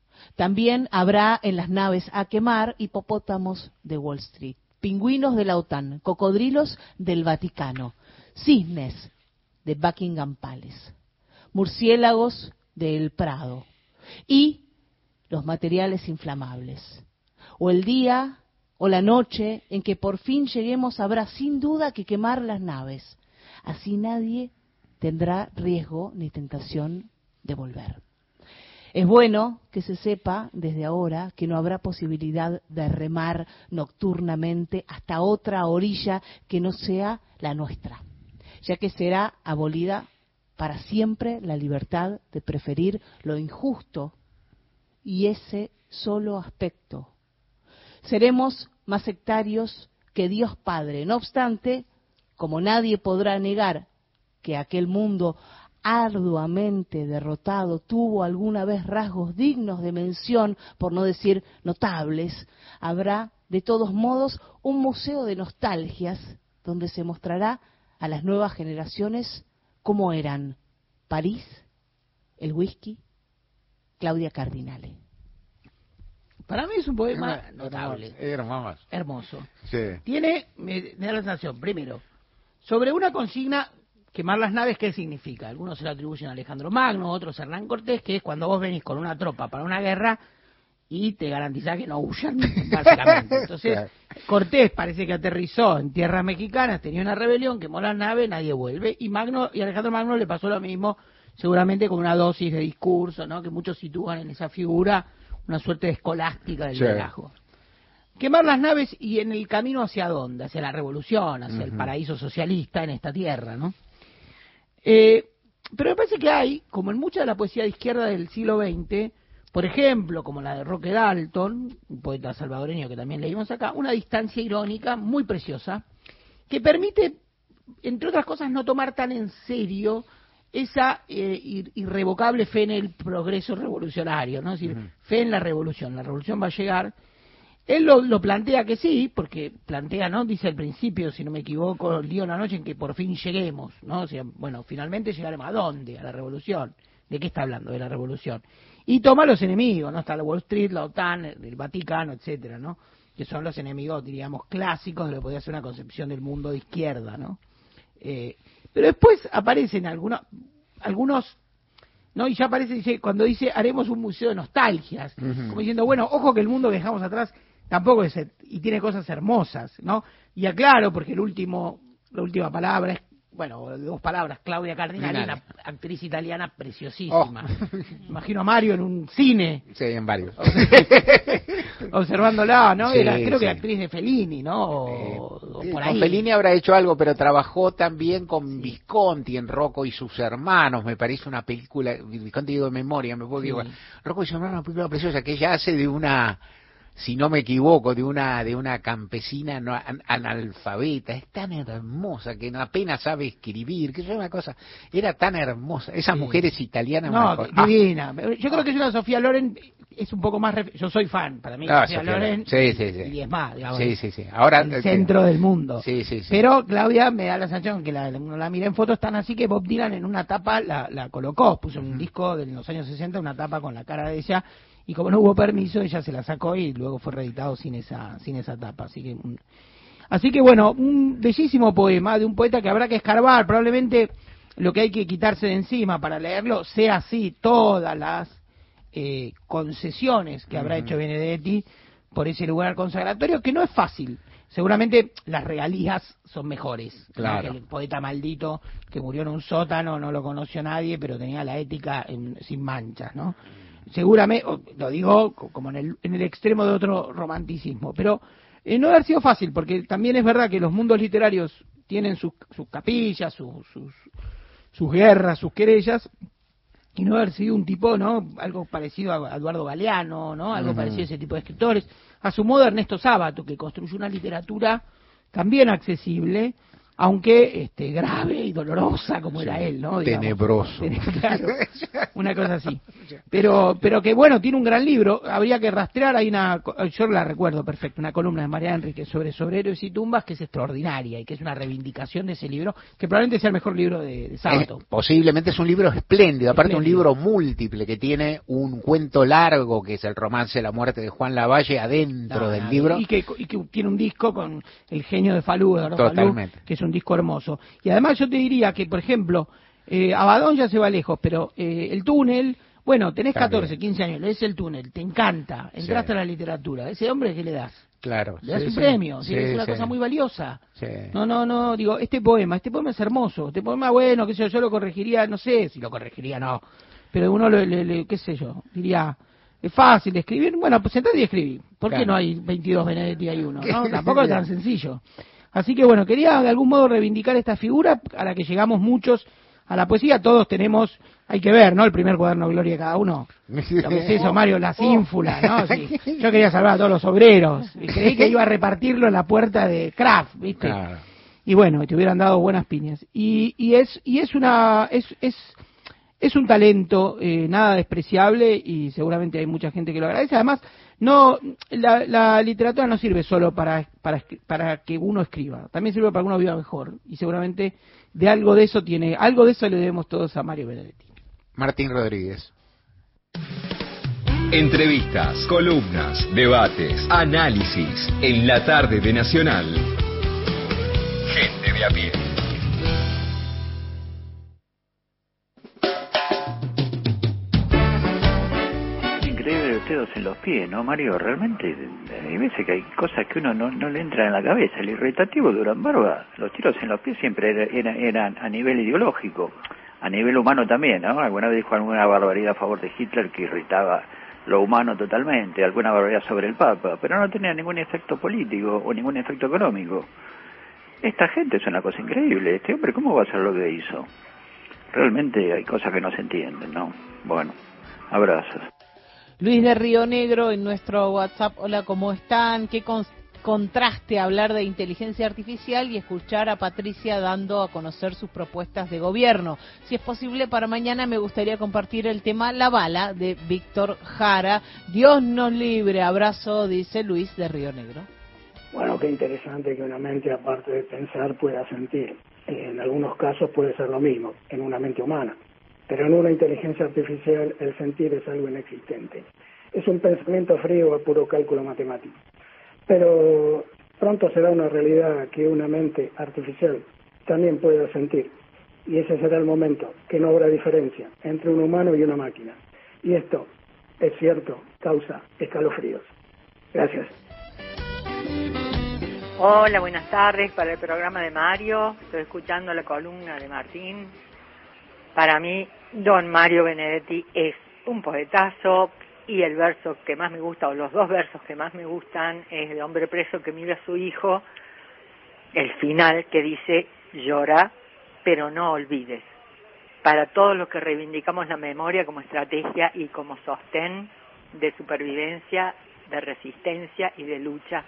También habrá en las naves a quemar hipopótamos de Wall Street, pingüinos de la OTAN, cocodrilos del Vaticano, cisnes de Buckingham Palace, murciélagos del Prado y los materiales inflamables. O el día o la noche en que por fin lleguemos habrá sin duda que quemar las naves. Así nadie tendrá riesgo ni tentación de volver. Es bueno que se sepa desde ahora que no habrá posibilidad de remar nocturnamente hasta otra orilla que no sea la nuestra, ya que será abolida para siempre la libertad de preferir lo injusto y ese solo aspecto. Seremos más sectarios que Dios Padre. No obstante, como nadie podrá negar que aquel mundo arduamente derrotado tuvo alguna vez rasgos dignos de mención, por no decir notables, habrá de todos modos un museo de nostalgias donde se mostrará a las nuevas generaciones cómo eran París, el whisky, Claudia Cardinale. Para mí es un poema notable. Hermoso. Hermoso. Sí. Tiene, me, me da la sensación, primero, sobre una consigna, quemar las naves, ¿qué significa? Algunos se lo atribuyen a Alejandro Magno, otros a Hernán Cortés, que es cuando vos venís con una tropa para una guerra y te garantizás que no huyan, básicamente. Entonces, claro. Cortés parece que aterrizó en tierras mexicanas, tenía una rebelión, quemó las naves, nadie vuelve, y Magno y Alejandro Magno le pasó lo mismo, seguramente con una dosis de discurso, ¿no? Que muchos sitúan en esa figura una suerte de escolástica del liderazgo. Sí. Quemar las naves y en el camino hacia dónde, hacia la revolución, hacia uh-huh. el paraíso socialista en esta tierra, ¿no? Eh, pero me parece que hay, como en mucha de la poesía de izquierda del siglo veinte, por ejemplo, como la de Roque Dalton, un poeta salvadoreño que también leímos acá, una distancia irónica muy preciosa, que permite, entre otras cosas, no tomar tan en serio esa eh, irrevocable fe en el progreso revolucionario, ¿no? Es decir, uh-huh. fe en la revolución, la revolución va a llegar. Él lo, lo plantea que sí, porque plantea, ¿no? Dice al principio, si no me equivoco, el día o la noche en que por fin lleguemos, ¿no? O sea, bueno, finalmente llegaremos ¿a dónde? A la revolución. ¿De qué está hablando? De la revolución. Y toma los enemigos, ¿no? Está la Wall Street, la OTAN, el Vaticano, etcétera, ¿no? Que son los enemigos, diríamos, clásicos de lo que podría ser una concepción del mundo de izquierda, ¿no? Eh, pero después aparecen algunos, algunos, ¿no? Y ya aparece, dice, cuando dice, haremos un museo de nostalgias, uh-huh. como diciendo, bueno, ojo que el mundo que dejamos atrás tampoco es, y tiene cosas hermosas, ¿no? Y aclaro, porque el último, la última palabra es, bueno, dos palabras, Claudia Cardinali, una actriz italiana preciosísima. Oh. Imagino a Mario en un cine. Sí, en varios. Observándola, ¿no? Sí, Era, creo sí. que actriz de Fellini, ¿no? O, eh, o por ahí. Con Fellini habrá hecho algo, pero trabajó también con sí. Visconti en Rocco y sus hermanos, me parece una película, Visconti digo de memoria, me puedo sí. digo, Rocco y sus hermanos, una película preciosa que ella hace de una... si no me equivoco, de una de una campesina no, an, analfabeta, es tan hermosa que apenas sabe escribir, que es una cosa, era tan hermosa, esas sí. mujeres italianas. No, divina. Ah. Yo creo que es una Sofía Loren, es un poco más, ref... yo soy fan, para mí no, Sofía, Sofía Loren, sí, sí, sí. y es más, digamos, sí, sí, sí. Ahora, el centro del mundo. Sí, sí, sí. Pero Claudia me da la sensación que la, la, la miré en fotos tan así que Bob Dylan en una tapa la, la colocó, puso un uh-huh. disco de los años sesenta, una tapa con la cara de ella. Y como no hubo permiso, ella se la sacó y luego fue reeditado sin esa sin esa tapa. Así que, así que bueno, un bellísimo poema de un poeta que habrá que escarbar. Probablemente lo que hay que quitarse de encima para leerlo sea así todas las eh, concesiones que habrá uh-huh. hecho Benedetti por ese lugar consagratorio, que no es fácil. Seguramente las regalías son mejores. Claro. ¿No? Que el poeta maldito que murió en un sótano, no lo conoció nadie, pero tenía la ética en, sin manchas, ¿no? Seguramente, lo digo como en el, en el extremo de otro romanticismo, pero eh, no debe haber sido fácil, porque también es verdad que los mundos literarios tienen sus, sus capillas, sus, sus, sus guerras, sus querellas, y no haber sido un tipo, ¿no? Algo parecido a Eduardo Galeano, ¿no? Algo uh-huh. parecido a ese tipo de escritores, a su modo Ernesto Sábato, que construyó una literatura también accesible, aunque este grave y dolorosa como sí, era él, ¿no? Digamos, tenebroso. Claro, una cosa así. Pero pero que bueno, tiene un gran libro, habría que rastrear, hay una, yo la recuerdo perfecto, una columna de María Enrique sobre sobre héroes y tumbas que es extraordinaria y que es una reivindicación de ese libro, que probablemente sea el mejor libro de, de Sábato. Eh, posiblemente es un libro espléndido, aparte espléndido. Un libro múltiple que tiene un cuento largo que es el romance de la muerte de Juan Lavalle adentro no, del no, libro. Y que, y que tiene un disco con el genio de Falú, ¿no? Totalmente. Falú, que es un disco hermoso. Y además yo te diría que, por ejemplo, eh, Abadón ya se va lejos, pero eh, el túnel, bueno, tenés catorce, quince años, lees el túnel, te encanta, entraste sí. a la literatura, ese hombre, ¿qué le das? Claro. Le das sí, un sí. premio, sí, es una sí. cosa muy valiosa. Sí. No, no, no, digo, este poema, este poema es hermoso, este poema, bueno, qué sé yo, yo lo corregiría, no sé si lo corregiría, no, pero uno, le, le, le, qué sé yo, diría... Es fácil de escribir, bueno, pues sentate y escribí. ¿Por claro. qué no hay veintidós Benedetti y hay uno? ¿No? Tampoco es tan sencillo. Así que bueno, quería de algún modo reivindicar esta figura a la que llegamos muchos a la poesía. Todos tenemos, hay que ver, ¿no? El primer cuaderno Gloria de cada uno. Lo que es eso, Mario, la ínfula, ¿no? Sí. Yo quería salvar a todos los obreros. Y creí que iba a repartirlo en la puerta de Kraft, ¿viste? Claro. Y bueno, te hubieran dado buenas piñas. Y, y es y es una... es, es Es un talento eh, nada despreciable y seguramente hay mucha gente que lo agradece. Además, no la, la literatura no sirve solo para, para para que uno escriba, también sirve para que uno viva mejor. Y seguramente de algo de eso tiene, algo de eso le debemos todos a Mario Benedetti. Martín Rodríguez. Entrevistas, columnas, debates, análisis. En la tarde de Nacional. Gente de a pie. Increíble los dedos en los pies, ¿no, Mario? Realmente hay veces que hay cosas que uno no, no le entra en la cabeza. El irritativo de Durán Barba, los tiros en los pies siempre era, era, eran a nivel ideológico, a nivel humano también, ¿no? Alguna vez dijo alguna barbaridad a favor de Hitler que irritaba lo humano totalmente, alguna barbaridad sobre el Papa, pero no tenía ningún efecto político o ningún efecto económico. Esta gente es una cosa increíble. Este hombre, ¿cómo va a hacer lo que hizo? Realmente hay cosas que no se entienden, ¿no? Bueno, abrazos. Luis de Río Negro en nuestro WhatsApp. Hola, ¿cómo están? ¿Qué con contraste hablar de inteligencia artificial y escuchar a Patricia dando a conocer sus propuestas de gobierno? Si es posible, para mañana me gustaría compartir el tema La Bala de Víctor Jara. Dios nos libre. Abrazo, dice Luis de Río Negro. Bueno, qué interesante que una mente, aparte de pensar, pueda sentir. En algunos casos puede ser lo mismo, en una mente humana. Pero en una inteligencia artificial el sentir es algo inexistente. Es un pensamiento frío a puro cálculo matemático. Pero pronto será una realidad que una mente artificial también pueda sentir. Y ese será el momento que no habrá diferencia entre un humano y una máquina. Y esto, es cierto, causa escalofríos. Gracias. Hola, buenas tardes para el programa de Mario. Estoy escuchando la columna de Martín. Para mí, don Mario Benedetti es un poetazo. Y el verso que más me gusta, o los dos versos que más me gustan, es de Hombre preso que mira a su hijo, el final que dice, llora, pero no olvides. Para todos los que reivindicamos la memoria como estrategia y como sostén de supervivencia, de resistencia y de lucha.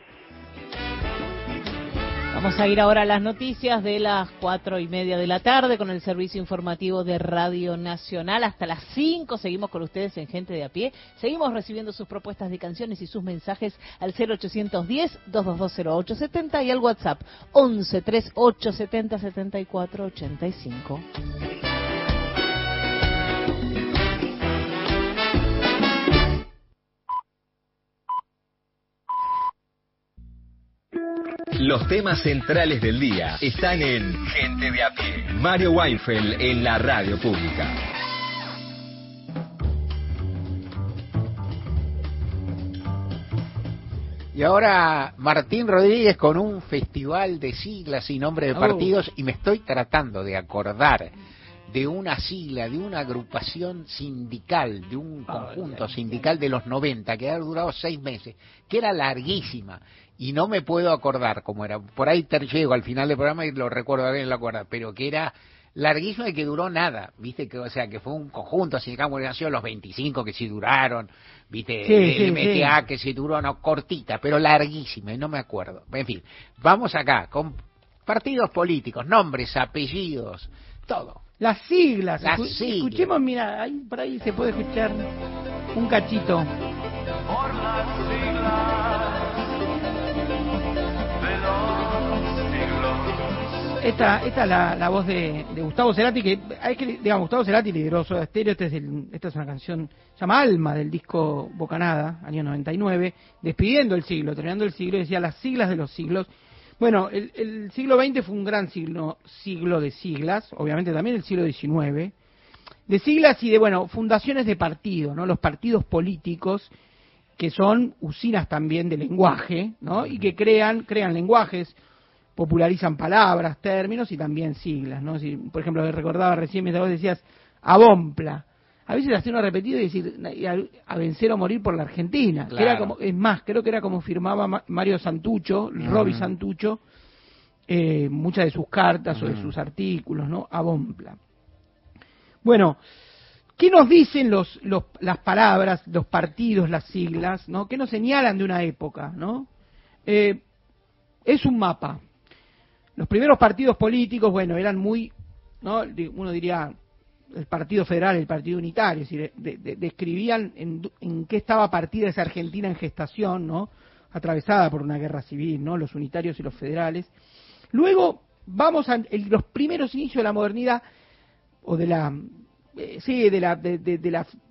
Vamos a ir ahora a las noticias de las cuatro y media de la tarde con el servicio informativo de Radio Nacional. Hasta las cinco seguimos con ustedes en Gente de a Pie. Seguimos recibiendo sus propuestas de canciones y sus mensajes al cero ochocientos diez, doscientos veintidós, cero ocho setenta y al WhatsApp once, treinta y ocho, setenta, setenta y cuatro, ochenta y cinco. Los temas centrales del día están en Gente de a Pie. Mario Weinfeld en la radio pública. Y ahora Martín Rodríguez con un festival de siglas y nombres de partidos, oh. y me estoy tratando de acordar de una sigla, de una agrupación sindical, de un conjunto sindical de los noventa, que ha durado seis meses, que era larguísima, y no me puedo acordar cómo era. Por ahí te llego al final del programa y lo recuerdo bien, lo acuerdo, pero que era larguísimo y que duró nada, viste, que o sea que fue un conjunto sindical muy gracioso, los veinticinco que sí duraron, viste, sí, el sí, M T A sí. que sí duró, no, cortita, pero larguísima, y no me acuerdo. En fin, vamos acá, con partidos políticos, nombres, apellidos, todo. Las siglas. Las Escu- siglas. Escuchemos, mira, ahí, por ahí se puede escuchar un cachito. Por las siglas de los siglos. Esta, esta es la, la voz de, de Gustavo Cerati, que hay que, digamos, Gustavo Cerati lideró Soda Stereo. Este es el, esta es una canción, se llama Alma, del disco Bocanada, año noventa y nueve, despidiendo el siglo, terminando el siglo, y decía las siglas de los siglos. Bueno, el, el siglo veinte fue un gran siglo, siglo de siglas, obviamente también el siglo diecinueve, de siglas y de, bueno, fundaciones de partidos, ¿no? Los partidos políticos, que son usinas también de lenguaje, ¿no? Y que crean, crean lenguajes, popularizan palabras, términos y también siglas, ¿no? Si, por ejemplo, recordaba recién mientras vos decías abompla, a veces hacer una repetida y decir a, a vencer o morir por la Argentina, Claro. que era como, es más, creo que era como firmaba Ma- Mario Santucho, uh-huh. Roby Santucho, eh, muchas de sus cartas uh-huh. o de sus artículos, ¿no? Abompla. Bueno, ¿qué nos dicen los, los las palabras, los partidos, las siglas, ¿no? ¿Qué nos señalan de una época, ¿no? Eh, es un mapa. Los primeros partidos políticos, bueno, eran muy, ¿no? Uno diría el Partido Federal, el Partido Unitario, es decir, de, de, describían en, en qué estaba partida esa Argentina en gestación, ¿no? Atravesada por una guerra civil, ¿no? Los unitarios y los federales. Luego vamos a el, los primeros inicios de la modernidad o de la, eh, sí, de la, de, de, de la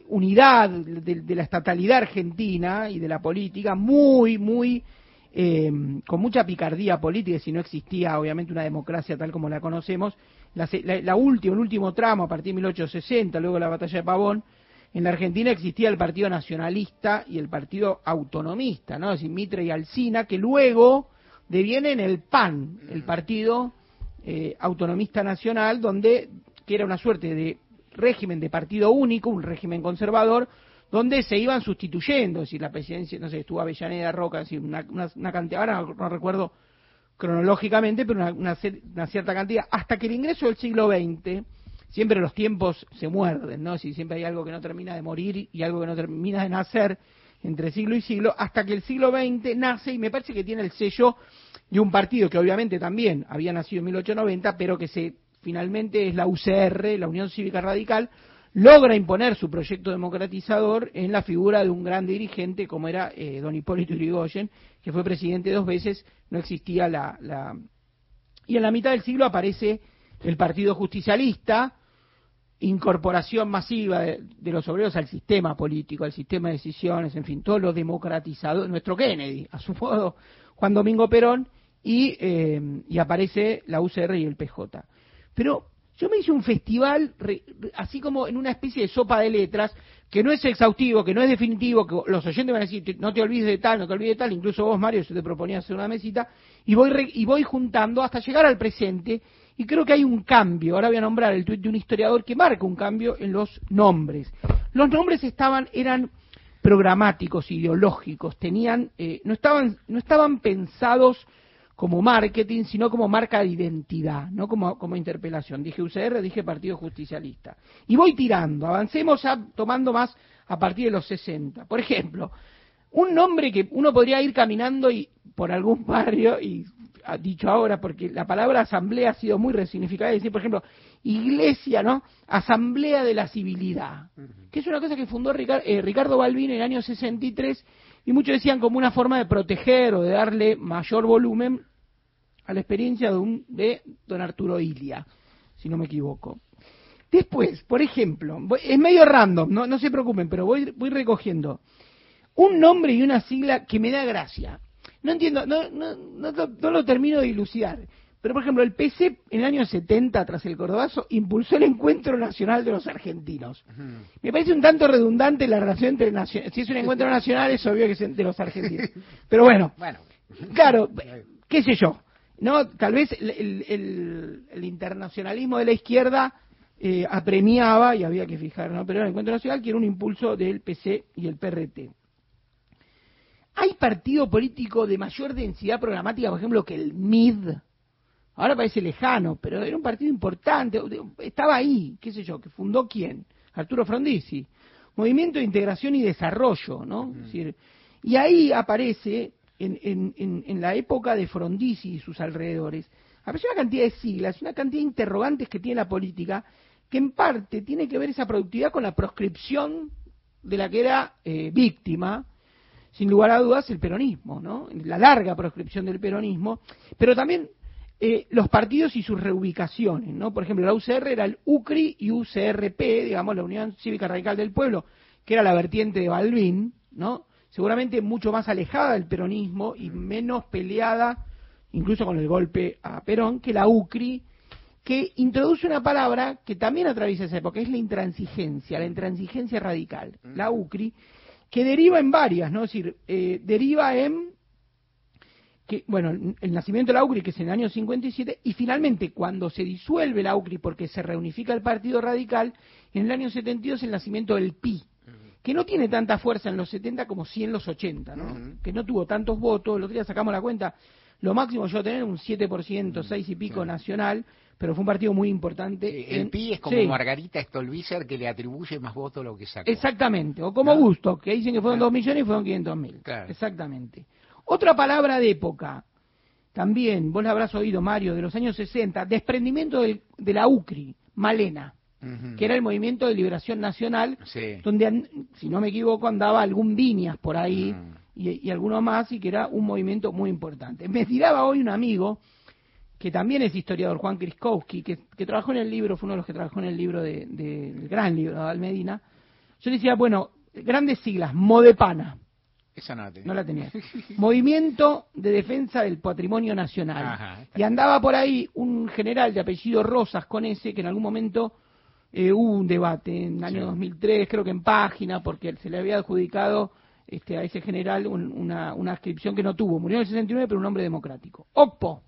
unidad de, de la estatalidad argentina y de la política, muy, muy, eh, con mucha picardía política, si no existía obviamente una democracia tal como la conocemos. La, la, la última, el último tramo, a partir de mil ochocientos sesenta, luego de la batalla de Pavón, en la Argentina existía el Partido Nacionalista y el Partido Autonomista, ¿no? Es decir, Mitre y Alsina, que luego devienen el P A N, el Partido eh, Autonomista Nacional, donde que era una suerte de régimen de partido único, un régimen conservador, donde se iban sustituyendo, es decir, la presidencia, no sé, estuvo Avellaneda, Roca, es decir, una, una, una cantidad, ahora no, no recuerdo cronológicamente, pero una, una, una cierta cantidad, hasta que el ingreso del siglo veinte, siempre los tiempos se muerden, ¿no? Si siempre hay algo que no termina de morir y algo que no termina de nacer entre siglo y siglo, hasta que el siglo veinte nace, y me parece que tiene el sello de un partido que obviamente también había nacido en mil ochocientos noventa, pero que se finalmente es la U C R, la Unión Cívica Radical, logra imponer su proyecto democratizador en la figura de un gran dirigente como era eh, don Hipólito Yrigoyen, que fue presidente dos veces, no existía la, la... Y en la mitad del siglo aparece el Partido Justicialista, incorporación masiva de, de los obreros al sistema político, al sistema de decisiones, en fin, todo lo democratizado, nuestro Kennedy, a su modo, Juan Domingo Perón, y, eh, y aparece la U C R y el P J. Pero yo me hice un festival re, así como en una especie de sopa de letras, que no es exhaustivo, que no es definitivo, que los oyentes van a decir, no te olvides de tal, no te olvides de tal, incluso vos, Mario, yo te proponía hacer una mesita, y voy, re, y voy juntando hasta llegar al presente, y creo que hay un cambio. Ahora voy a nombrar el tuit de un historiador que marca un cambio en los nombres. Los nombres estaban, eran programáticos, ideológicos, tenían, eh, no estaban, no estaban pensados como marketing, sino como marca de identidad, no como, como interpelación. Dije U C R, dije Partido Justicialista. Y voy tirando, avancemos a, tomando más a partir de los sesenta. Por ejemplo, un nombre que uno podría ir caminando y por algún barrio, y dicho ahora, porque la palabra asamblea ha sido muy resignificada, es decir, por ejemplo, iglesia, ¿no? Asamblea de la Civilidad, que es una cosa que fundó Ricardo, eh, Ricardo Balbín en el año sesenta y tres, y muchos decían como una forma de proteger o de darle mayor volumen a la experiencia de, un, de don Arturo Illia, si no me equivoco. Después, por ejemplo, voy, es medio random, no, no se preocupen, pero voy, voy recogiendo un nombre y una sigla que me da gracia. No entiendo, no, no, no, no lo termino de dilucidar, pero por ejemplo, el P C en el año setenta, tras el Cordobazo, impulsó el Encuentro Nacional de los Argentinos. Uh-huh. Me parece un tanto redundante la relación entre nacionales. Si es un encuentro nacional, es obvio que es de los argentinos. Pero bueno, bueno. Claro, qué sé yo. No, tal vez el, el, el, el internacionalismo de la izquierda eh, apremiaba, y había que fijar, ¿no? Pero el Encuentro Nacional, que era un impulso del P C y el P R T. ¿Hay partido político de mayor densidad programática, por ejemplo, que el M I D? Ahora parece lejano, pero era un partido importante, estaba ahí, qué sé yo, que fundó ¿quién? Arturo Frondizi. Movimiento de Integración y Desarrollo, ¿no? Mm. Es decir, y ahí aparece, en, en, en, en la época de Frondizi y sus alrededores, aparece una cantidad de siglas, una cantidad de interrogantes que tiene la política, que en parte tiene que ver esa productividad con la proscripción de la que era eh, víctima, sin lugar a dudas, el peronismo, ¿no? La larga proscripción del peronismo, pero también eh, los partidos y sus reubicaciones, ¿no? Por ejemplo, la U C R era el U C R I y U C R P, digamos, la Unión Cívica Radical del Pueblo, que era la vertiente de Balbín, ¿no? Seguramente mucho más alejada del peronismo y menos peleada, incluso con el golpe a Perón, que la U C R I, que introduce una palabra que también atraviesa esa época, es la intransigencia, la intransigencia radical, la U C R I, que deriva en varias, ¿no? Es decir, eh, deriva en, que bueno, el nacimiento de la U C R I, que es en el año cincuenta y siete, y finalmente cuando se disuelve la U C R I porque se reunifica el Partido Radical, en el año setenta y dos el nacimiento del P I, que no tiene tanta fuerza en los setenta como sí en los ochenta, ¿no? Uh-huh. Que no tuvo tantos votos, el otro día sacamos la cuenta, lo máximo yo tener un siete por ciento, seis y pico, sí, nacional, pero fue un partido muy importante. Sí, el en, P I es como, sí, Margarita Stolbizer, que le atribuye más votos a lo que sacó. Exactamente, o como, ¿no?, Gusto, que dicen que fueron dos millones y fueron quinientos mil. Claro. Exactamente. Otra palabra de época, también, vos la habrás oído, Mario, de los años sesenta, desprendimiento de, de la U C R I, Malena, uh-huh, que era el Movimiento de Liberación Nacional, sí, donde, si no me equivoco, andaba algún Viñas por ahí, uh-huh, y, y alguno más, y que era un movimiento muy importante. Me tiraba hoy un amigo, que también es historiador, Juan Kriskowski, que, que trabajó en el libro, fue uno de los que trabajó en el libro de, de, del gran libro de Abel Medina, Yo le decía, bueno, grandes siglas, MODEPANA. Esa no la tenía. No la tenía. Movimiento de Defensa del Patrimonio Nacional. Ajá, y andaba por ahí un general de apellido Rosas con ese, que en algún momento eh, hubo un debate en el año Sí. dos mil tres, creo que en Página, porque se le había adjudicado este, a ese general un, una, una adscripción que no tuvo. Murió en el sesenta y nueve, pero un hombre democrático. OCPO,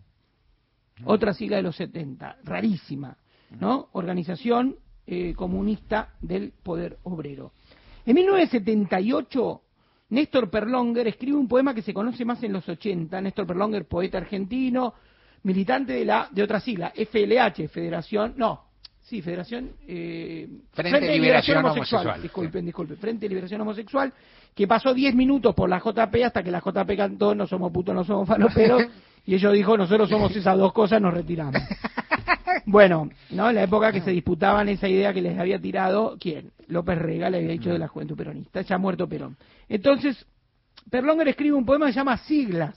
otra sigla de los setenta, rarísima, ¿no? Organización eh, Comunista del Poder Obrero. En mil novecientos setenta y ocho, Néstor Perlonger escribe un poema que se conoce más en los ochenta. Néstor Perlonger, poeta argentino, militante de la de otra sigla, F L H, Federación, no, sí, Federación... Eh, Frente de Liberación Homosexual. Disculpen, disculpen, Frente de Liberación Homosexual, que pasó diez minutos por la J P hasta que la J P cantó no somos putos, no somos faloperos, y ellos dijo, nosotros somos esas dos cosas, nos retiramos. Bueno, ¿no? En la época que se disputaban esa idea que les había tirado, ¿quién? López Rega le había dicho de la Juventud Peronista, ya muerto Perón. Entonces, Perlonger escribe un poema que se llama Siglas.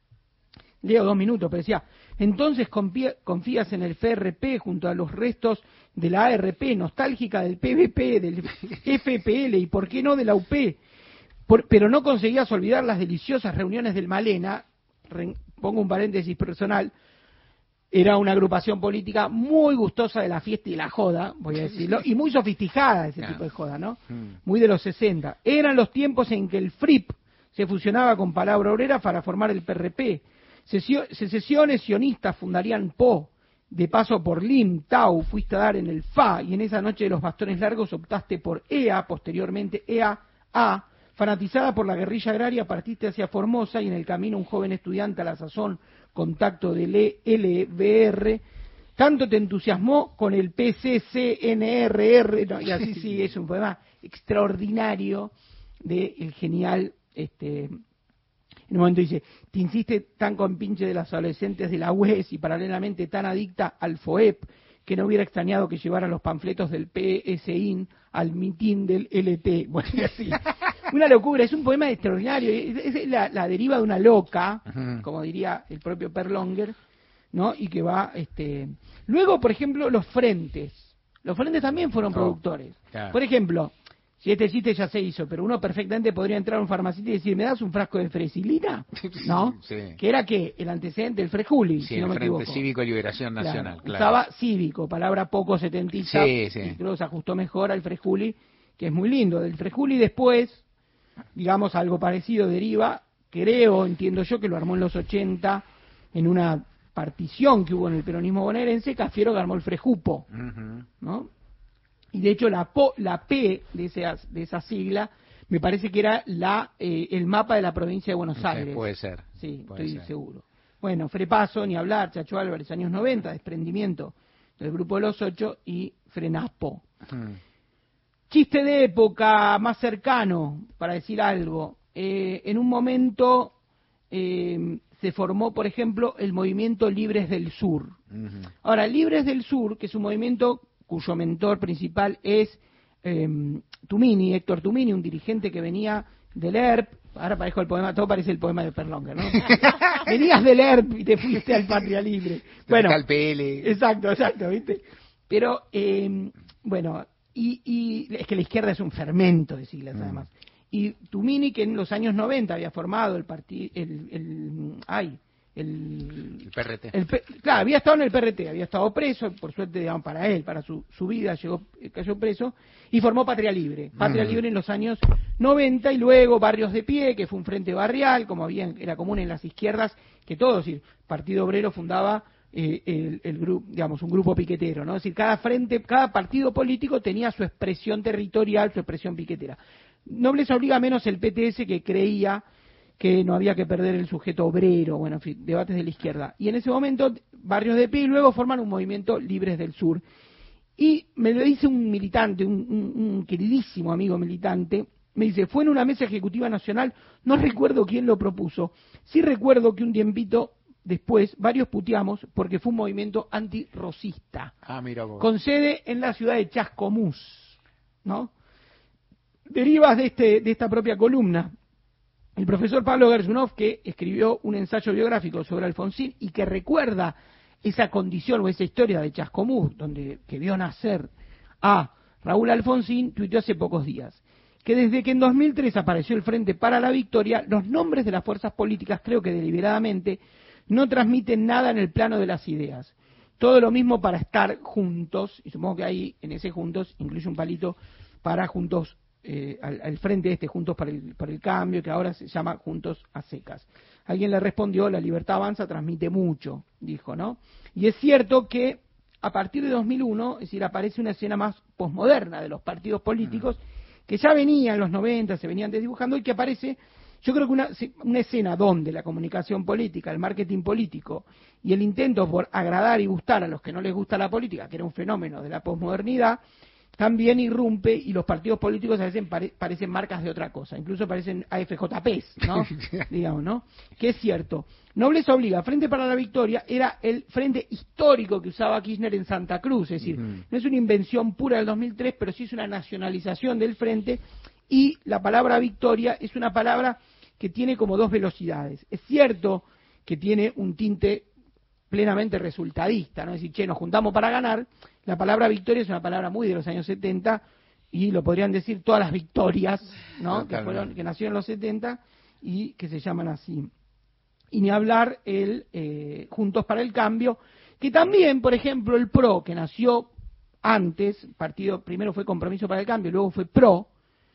Leo dos minutos, pero decía, entonces confías en el F R P junto a los restos de la A R P, nostálgica del P V P, del F P L y por qué no de la U P, por, pero no conseguías olvidar las deliciosas reuniones del Malena, re, pongo un paréntesis personal, era una agrupación política muy gustosa de la fiesta y la joda, voy a decirlo, y muy sofisticada ese tipo de joda, ¿no? Muy de los sesenta. Eran los tiempos en que el F R I P se fusionaba con Palabra Obrera para formar el P R P. Secesiones sionistas fundarían P O. De paso por L I M, T A U, fuiste a dar en el F A, y en esa noche de los bastones largos optaste por E A, posteriormente E A A. Fanatizada por la guerrilla agraria, partiste hacia Formosa y en el camino un joven estudiante a la sazón, contacto del L B R, tanto te entusiasmó con el P C C N R R, no, y así sí, es un poema extraordinario del genial, este, en un momento dice, te insiste tan compinche de las adolescentes de la U E S y paralelamente tan adicta al F O E P, que no hubiera extrañado que llevara los panfletos del P S I N al mitin del L T. Bueno, y así. Una locura, es un poema extraordinario, es, es la, la deriva de una loca, uh-huh. como diría el propio Perlonger, ¿no? Y que va, este... Luego, por ejemplo, los frentes. Los frentes también fueron oh, productores. Claro. Por ejemplo, si este chiste ya se hizo, pero uno perfectamente podría entrar a un farmacista y decir, ¿me das un frasco de fresilina? ¿No? Sí. Que era, ¿qué? El antecedente del Frejuli, sí, si no el me Frente equivoco. Cívico y Liberación Nacional, claro. claro. Usaba cívico, palabra poco setentista, sí, sí. y creo se ajustó mejor al Frejuli, que es muy lindo. Del Frejuli después, digamos, algo parecido deriva, creo, entiendo yo, que lo armó en los ochenta, en una partición que hubo en el peronismo bonaerense, Cafiero que armó el Frejupo, uh-huh. ¿no? Y de hecho la, po, la P de, esa, de esa sigla me parece que era la eh, el mapa de la provincia de Buenos Aires. Sí, puede ser. Sí, puede estoy ser. seguro. Bueno, Frepaso, ni hablar, Chacho Álvarez, años noventa, desprendimiento del Grupo de los Ocho y Frenapo. Hmm. Chiste de época más cercano, para decir algo. Eh, en un momento eh, se formó, por ejemplo, el movimiento Libres del Sur. Uh-huh. Ahora, Libres del Sur, que es un movimiento cuyo mentor principal es eh, Tumini, Héctor Tumini, un dirigente que venía del E R P, ahora parezco el poema, todo parece el poema de Perlonger, ¿no? Venías del E R P y te fuiste al Patria Libre. Bueno, al P L. Exacto, exacto, ¿viste? Pero, eh, bueno, y, y es que la izquierda es un fermento de siglas, mm. además. Y Tumini, que en los años noventa había formado el partido, el, el, ay, El, el P R T. El, claro, había estado en el P R T, había estado preso, por suerte, digamos, para él, para su, su vida, llegó, cayó preso, y formó Patria Libre. Patria mm. Libre en los años noventa, y luego Barrios de Pie, que fue un frente barrial, como había, era común en las izquierdas, que todos, el Partido Obrero fundaba eh, el, el grupo, digamos, un grupo piquetero, ¿no? Es decir, cada frente, cada partido político tenía su expresión territorial, su expresión piquetera. No les obliga menos el P T S, que creía que no había que perder el sujeto obrero, bueno, en fin, debates de la izquierda. Y en ese momento, Barrios de Pie y luego forman un movimiento Libres del Sur. Y me lo dice un militante, un, un, un queridísimo amigo militante, me dice, fue en una mesa ejecutiva nacional, no recuerdo quién lo propuso, sí recuerdo que un tiempito después varios puteamos porque fue un movimiento antirrocista. Ah, mira vos. Con sede en la ciudad de Chascomús, ¿no? Derivas de, este, de esta propia columna. El profesor Pablo Gersunov, que escribió un ensayo biográfico sobre Alfonsín y que recuerda esa condición o esa historia de Chascomús, donde que vio nacer a Raúl Alfonsín, tuiteó hace pocos días. que desde que en dos mil tres apareció el Frente para la Victoria, los nombres de las fuerzas políticas, creo que deliberadamente, no transmiten nada en el plano de las ideas. Todo lo mismo para estar juntos, y supongo que ahí, en ese juntos, incluye un palito para juntos, eh, al, al frente este, Juntos para el, para el Cambio, que ahora se llama Juntos a Secas. Alguien le respondió, la libertad avanza, transmite mucho, dijo, ¿no? Y es cierto que a partir de dos mil uno, es decir, aparece una escena más posmoderna de los partidos políticos, que ya venía en los noventa, se venían desdibujando, y que aparece, yo creo que una, una escena donde la comunicación política, el marketing político y el intento por agradar y gustar a los que no les gusta la política, que era un fenómeno de la posmodernidad, también irrumpe y los partidos políticos a veces pare, parecen marcas de otra cosa, incluso parecen A F J Pes, ¿no? Digamos, ¿no? Que es cierto. Nobleza obliga, Frente para la Victoria era el frente histórico que usaba Kirchner en Santa Cruz, es decir, uh-huh. no es una invención pura del dos mil tres, pero sí es una nacionalización del frente, y la palabra victoria es una palabra que tiene como dos velocidades. Es cierto que tiene un tinte plenamente resultadista, ¿no? Es decir, che, nos juntamos para ganar. La palabra victoria es una palabra muy de los años setenta, y lo podrían decir todas las victorias, ¿no? que, fueron, que nacieron en los setenta y que se llaman así. Y ni hablar el eh, Juntos para el Cambio, que también, por ejemplo, el PRO, que nació antes, partido primero fue Compromiso para el Cambio, luego fue PRO,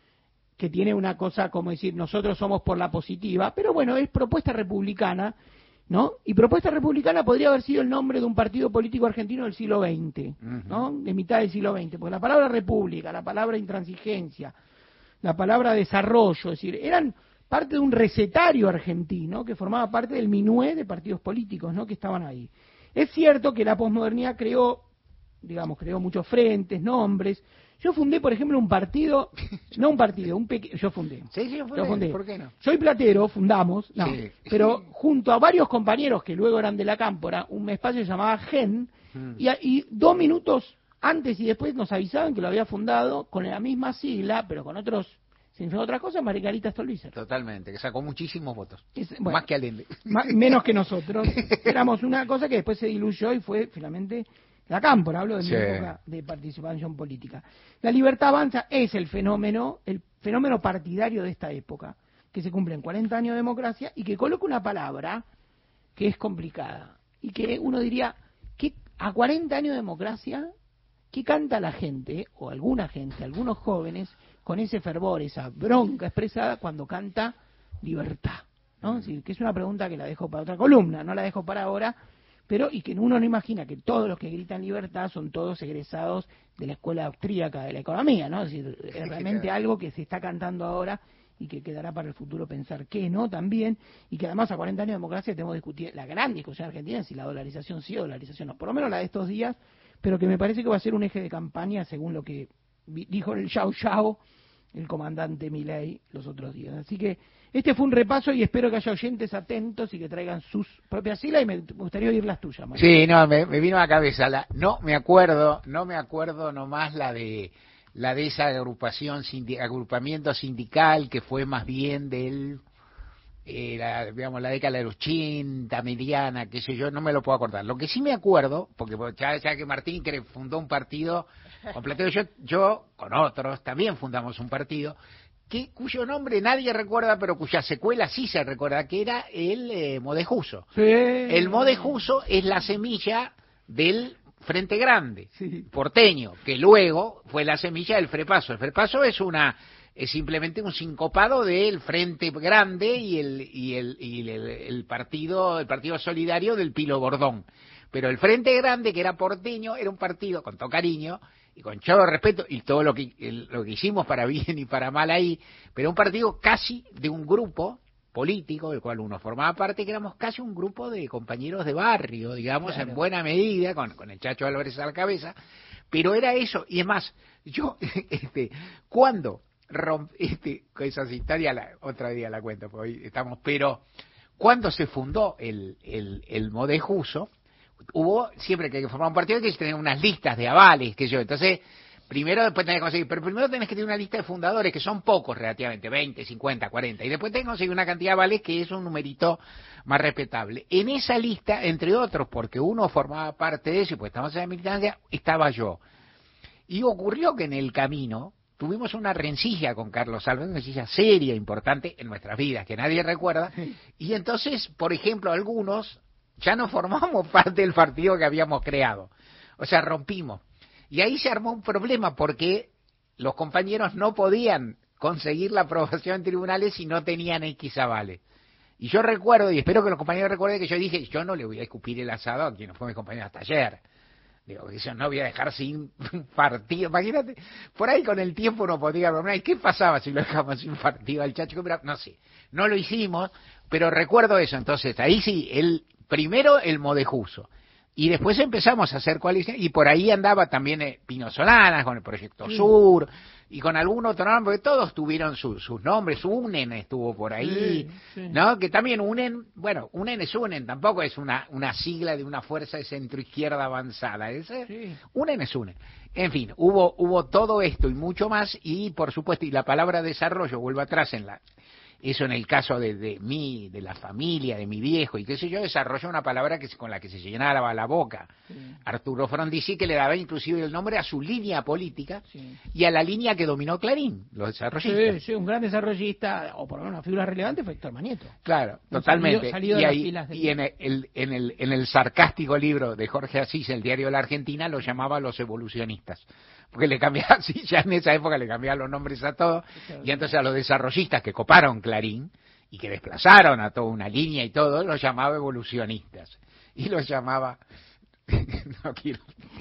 que tiene una cosa como decir, nosotros somos por la positiva, pero bueno, es propuesta republicana, ¿no? Y propuesta republicana podría haber sido el nombre de un partido político argentino del siglo veinte, ¿no? De mitad del siglo veinte, porque la palabra república, la palabra intransigencia, la palabra desarrollo, es decir, eran parte de un recetario argentino que formaba parte del minué de partidos políticos, ¿no? Que estaban ahí. Es cierto que la posmodernidad creó, digamos, creó muchos frentes, nombres. Yo fundé, por ejemplo, un partido, no un partido, un pequeño, yo fundé. Sí, sí, yo fundé. yo fundé. ¿Por qué no? Soy platero, fundamos, no, sí. pero junto a varios compañeros que luego eran de la Cámpora, un espacio llamado Gen, mm. y, y dos minutos antes y después nos avisaban que lo había fundado con la misma sigla, pero con otros, sin otra cosa, Margarita Stolbizer. Totalmente, que sacó muchísimos votos, es, bueno, más que Allende. Más, menos que nosotros. Éramos una cosa que después se diluyó y fue finalmente la Cámpora, hablo de mi sí. época de participación política. La libertad avanza es el fenómeno, el fenómeno partidario de esta época, que se cumplen cuarenta años de democracia y que coloca una palabra que es complicada y que uno diría, que a cuarenta años de democracia, ¿qué canta la gente, o alguna gente, algunos jóvenes, con ese fervor, esa bronca expresada cuando canta libertad? ¿No? Es decir, que es una pregunta que la dejo para otra columna, no la dejo para ahora, pero y que uno no imagina que todos los que gritan libertad son todos egresados de la escuela austríaca de la economía, ¿no? Es decir, es realmente algo que se está cantando ahora y que quedará para el futuro pensar que no también, y que además a cuarenta años de democracia tenemos que discutir la gran discusión argentina si la dolarización sí o dolarización no, por lo menos la de estos días, pero que me parece que va a ser un eje de campaña según lo que dijo el Yao Yao el comandante Milei los otros días. Así que este fue un repaso y espero que haya oyentes atentos y que traigan sus propias siglas, y me gustaría oír las tuyas, Mario. Sí, no, me, me vino a la cabeza, la, no me acuerdo, no me acuerdo nomás la de la de esa agrupación, sindi, agrupamiento sindical que fue más bien del, eh, la, digamos, la década de los ochenta, mediana, qué sé yo, no me lo puedo acordar. Lo que sí me acuerdo, porque ya, ya que Martín que fundó un partido completo, yo, yo con otros también fundamos un partido, que cuyo nombre nadie recuerda, pero cuya secuela sí se recuerda, que era el eh, Modejuso. Sí. El Modejuso es la semilla del Frente Grande, sí. porteño, que luego fue la semilla del Frepaso. El Frepaso es una es simplemente un sincopado del Frente Grande y el y el y el, el partido el partido solidario del Pilo Bordón. Pero el Frente Grande, que era porteño, era un partido con todo cariño y con todo respeto y todo lo que el, lo que hicimos para bien y para mal ahí, pero un partido casi de un grupo político del cual uno formaba parte, que éramos casi un grupo de compañeros de barrio, digamos, claro. en buena medida, con, con el Chacho Álvarez a la cabeza, pero era eso. Y es más, yo, este, cuando romp, este, con esas historias, la, otra día la cuento, porque hoy estamos, pero cuando se fundó el, el, el Modejuso, hubo, siempre que hay que formar un partido, hay que tener unas listas de avales, que yo, entonces, primero después tenés que conseguir, pero primero tenés que tener una lista de fundadores, que son pocos relativamente, veinte, cincuenta, cuarenta, y después tenés que conseguir una cantidad de avales que es un numerito más respetable. En esa lista, entre otros, porque uno formaba parte de eso, y pues estamos en la militancia, estaba yo. Y ocurrió que en el camino tuvimos una rencilla con Carlos Álvarez, una rencilla seria, importante en nuestras vidas, que nadie recuerda, y entonces, por ejemplo, algunos ya no formamos parte del partido que habíamos creado, o sea, rompimos. Y ahí se armó un problema porque los compañeros no podían conseguir la aprobación en tribunales si no tenían X avales. Y yo recuerdo, y espero que los compañeros recuerden, que yo dije, yo no le voy a escupir el asado a quien fue mi compañero hasta ayer. Digo, yo no voy a dejar sin partido. Imagínate, por ahí con el tiempo uno podía bromear, ¿y qué pasaba si lo dejamos sin partido al Chacho? No sé, no lo hicimos, pero recuerdo eso. Entonces, ahí sí, el primero el Modejuso. Y después empezamos a hacer coalición, y por ahí andaba también eh, Pino Solanas con el Proyecto sí. Sur, y con algún otro nombre, porque todos tuvieron su, sus nombres. UNEN estuvo por ahí, sí, sí. ¿no? Que también UNEN, bueno, UNEN es UNEN, tampoco es una, una sigla de una fuerza de centro-izquierda avanzada. ¿Es? Sí. UNEN es UNEN. En fin, hubo, hubo todo esto y mucho más, y por supuesto, y la palabra desarrollo, vuelvo atrás en la... Eso en el caso de, de mí, de la familia, de mi viejo, y qué sé yo, desarrolló una palabra que con la que se llenaba la boca. Sí. Arturo Frondizi, que le daba inclusive el nombre a su línea política sí. y a la línea que dominó Clarín, los desarrollistas. Sí, sí, un gran desarrollista, o por lo menos una figura relevante, fue Héctor Manieto. Claro, un totalmente. Salido, salido y ahí, de y en el, en, el, en el sarcástico libro de Jorge Asís, El diario de la Argentina, lo llamaba Los evolucionistas. Porque le cambiaba, sí, ya en esa época le cambiaban los nombres a todos, y entonces a los desarrollistas que coparon Clarín, y que desplazaron a toda una línea y todo, los llamaba evolucionistas. Y los llamaba, no quiero,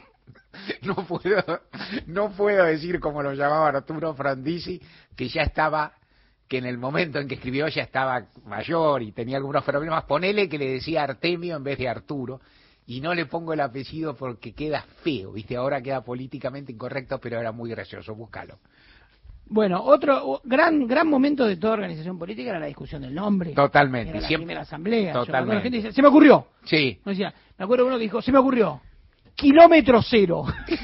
no puedo, no puedo decir como lo llamaba Arturo Frondizi, que ya estaba, que en el momento en que escribió ya estaba mayor y tenía algunos problemas. Ponele que le decía Artemio en vez de Arturo, y no le pongo el apellido porque queda feo, ¿viste? Ahora queda políticamente incorrecto, pero era muy gracioso, búscalo. Bueno, otro gran gran momento de toda organización política era la discusión del nombre. Totalmente. Era la Siempre, primera asamblea. Totalmente. La gente dice, se me ocurrió. Sí. No decía, me acuerdo uno que dijo, se me ocurrió. Kilómetro cero.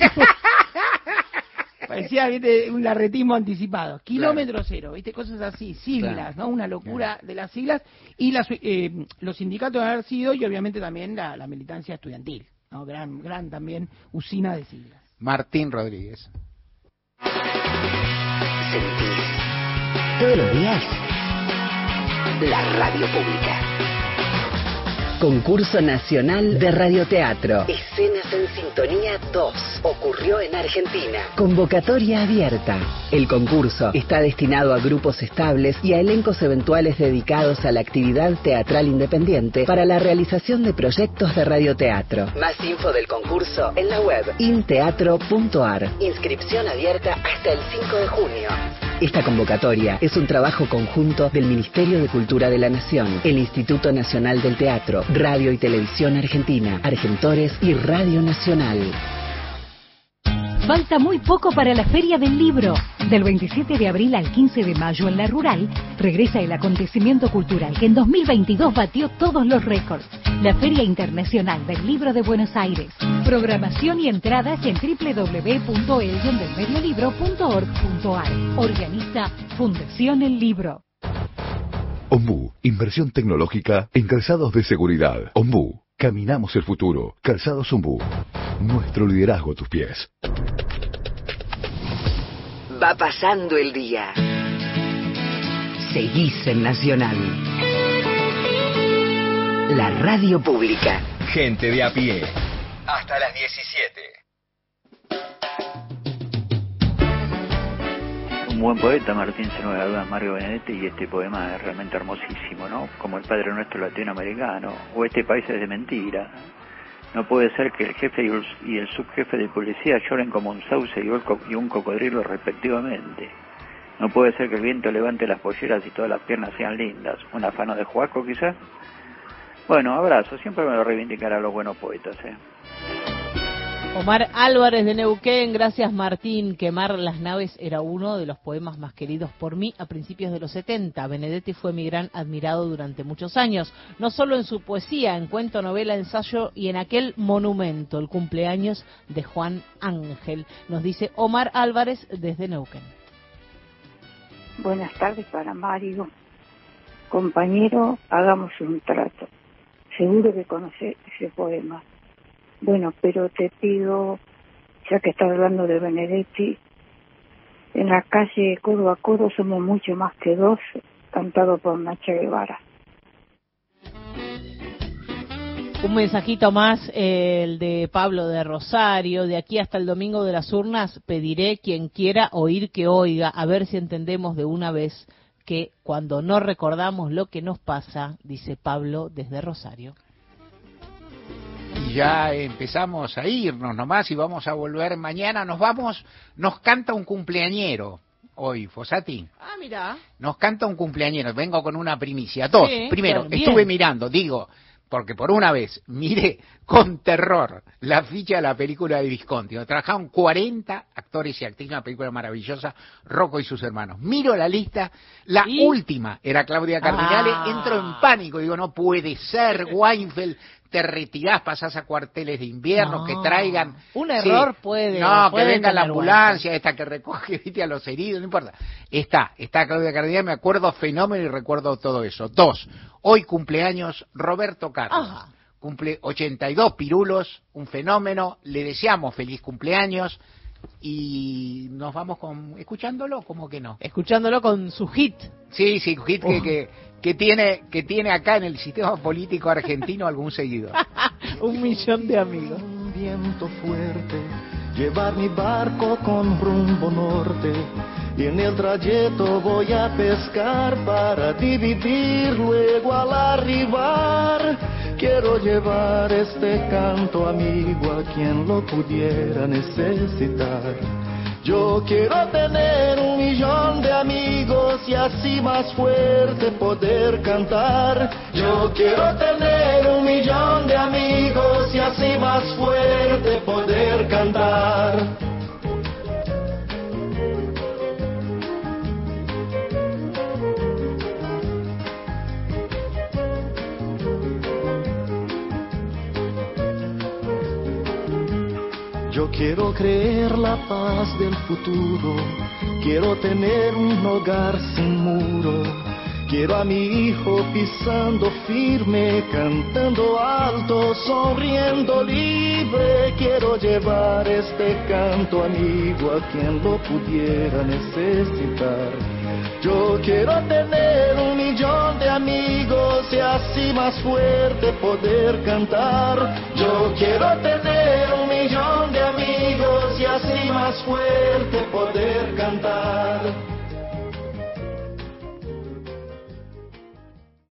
Parecía, viste, un larretismo anticipado. Kilómetro claro. cero, viste, cosas así, siglas, claro. ¿no? Una locura claro. de las siglas. Y las, eh, los sindicatos han sido, y obviamente también la, la militancia estudiantil, ¿no? Gran, gran también usina de siglas. Martín Rodríguez. Sentís todos los días la radio pública. Concurso Nacional de Radioteatro. Escenas en Sintonía dos. Ocurrió en Argentina. Convocatoria abierta. El concurso está destinado a grupos estables y a elencos eventuales dedicados a la actividad teatral independiente para la realización de proyectos de radioteatro. Más info del concurso en la web inteatro punto ar. Inscripción abierta hasta el cinco de junio. Esta convocatoria es un trabajo conjunto del Ministerio de Cultura de la Nación, el Instituto Nacional del Teatro, Radio y Televisión Argentina, Argentores y Radio Nacional. Falta muy poco para la Feria del Libro. Del veintisiete de abril al quince de mayo en La Rural, regresa el acontecimiento cultural que en dos mil veintidós batió todos los récords. La Feria Internacional del Libro de Buenos Aires. Programación y entradas en doble u doble u doble u punto el guion del medio libro punto org punto ar. Organiza Fundación El Libro. Ombú, inversión tecnológica en calzados de seguridad. Ombú, caminamos el futuro. Calzados Ombú, nuestro liderazgo a tus pies. Va pasando el día. Seguís en Nacional. La radio pública. Gente de a pie. Hasta las diecisiete. Un buen poeta, Martín, sin lugar a dudas, Mario Benedetti, y este poema es realmente hermosísimo, ¿no? Como el Padre Nuestro latinoamericano, o Este país es de mentira. No puede ser que el jefe y el, y el subjefe de policía lloren como un sauce y un cocodrilo respectivamente. No puede ser que el viento levante las polleras y todas las piernas sean lindas. ¿Un afano de Joaco, quizás? Bueno, abrazo. Siempre me lo reivindicará a los buenos poetas, ¿eh? Omar Álvarez de Neuquén, gracias Martín. Quemar las naves era uno de los poemas más queridos por mí a principios de los setenta. Benedetti fue mi gran admirado durante muchos años, no solo en su poesía, en cuento, novela, ensayo y en aquel monumento, el cumpleaños de Juan Ángel. Nos dice Omar Álvarez desde Neuquén. Buenas tardes para Mario. Compañero, hagamos un trato. Seguro que conoces ese poema. Bueno, pero te pido, ya que estás hablando de Benedetti, En la calle codo a codo somos mucho más que dos, cantado por Nacha Guevara. Un mensajito más, eh, el de Pablo de Rosario. De aquí hasta el domingo de las urnas pediré quien quiera oír que oiga, a ver si entendemos de una vez que cuando no recordamos lo que nos pasa, dice Pablo desde Rosario. Y ya empezamos a irnos nomás y vamos a volver mañana. Nos vamos, nos canta un cumpleañero hoy, Fossati. Ah, mira. Nos canta un cumpleañero. Vengo con una primicia. Dos. Sí, Primero, bien. estuve mirando, digo, porque por una vez miré con terror la ficha de la película de Visconti, donde trabajaron cuarenta actores y actrices, una película maravillosa, Rocco y sus hermanos. Miro la lista, la ¿Y? última era Claudia Cardinale, ah. entro en pánico, digo, no puede ser, Weinfeld, te retirás, pasás a cuarteles de invierno, no. que traigan... Un error sí, puede... No, puede que venga la ambulancia, Weinfeld. esta que recoge, viste, a los heridos, no importa. Está, está Claudia Cardinale, me acuerdo fenómeno y recuerdo todo eso. Dos, hoy cumpleaños Roberto Carlos. Ajá. Cumple ochenta y dos pirulos, un fenómeno, le deseamos feliz cumpleaños y nos vamos con escuchándolo, ¿cómo que no? Escuchándolo con su hit. Sí, sí, hit oh. que, que, que tiene que tiene acá en el sistema político argentino algún seguidor. Un millón de amigos. Un viento fuerte, llevar mi barco con rumbo norte. Y en el trayecto voy a pescar para dividir luego al arribar. Quiero llevar este canto amigo a quien lo pudiera necesitar. Yo quiero tener un millón de amigos y así más fuerte poder cantar. Yo quiero tener un millón de amigos y así más fuerte poder cantar. Yo quiero creer la paz del futuro, quiero tener un hogar sin muro, quiero a mi hijo pisando firme, cantando alto, sonriendo libre, quiero llevar este canto amigo a quien lo pudiera necesitar. Yo quiero tener un millón de amigos y así más fuerte poder cantar. Yo quiero tener un millón de amigos y así más fuerte poder cantar.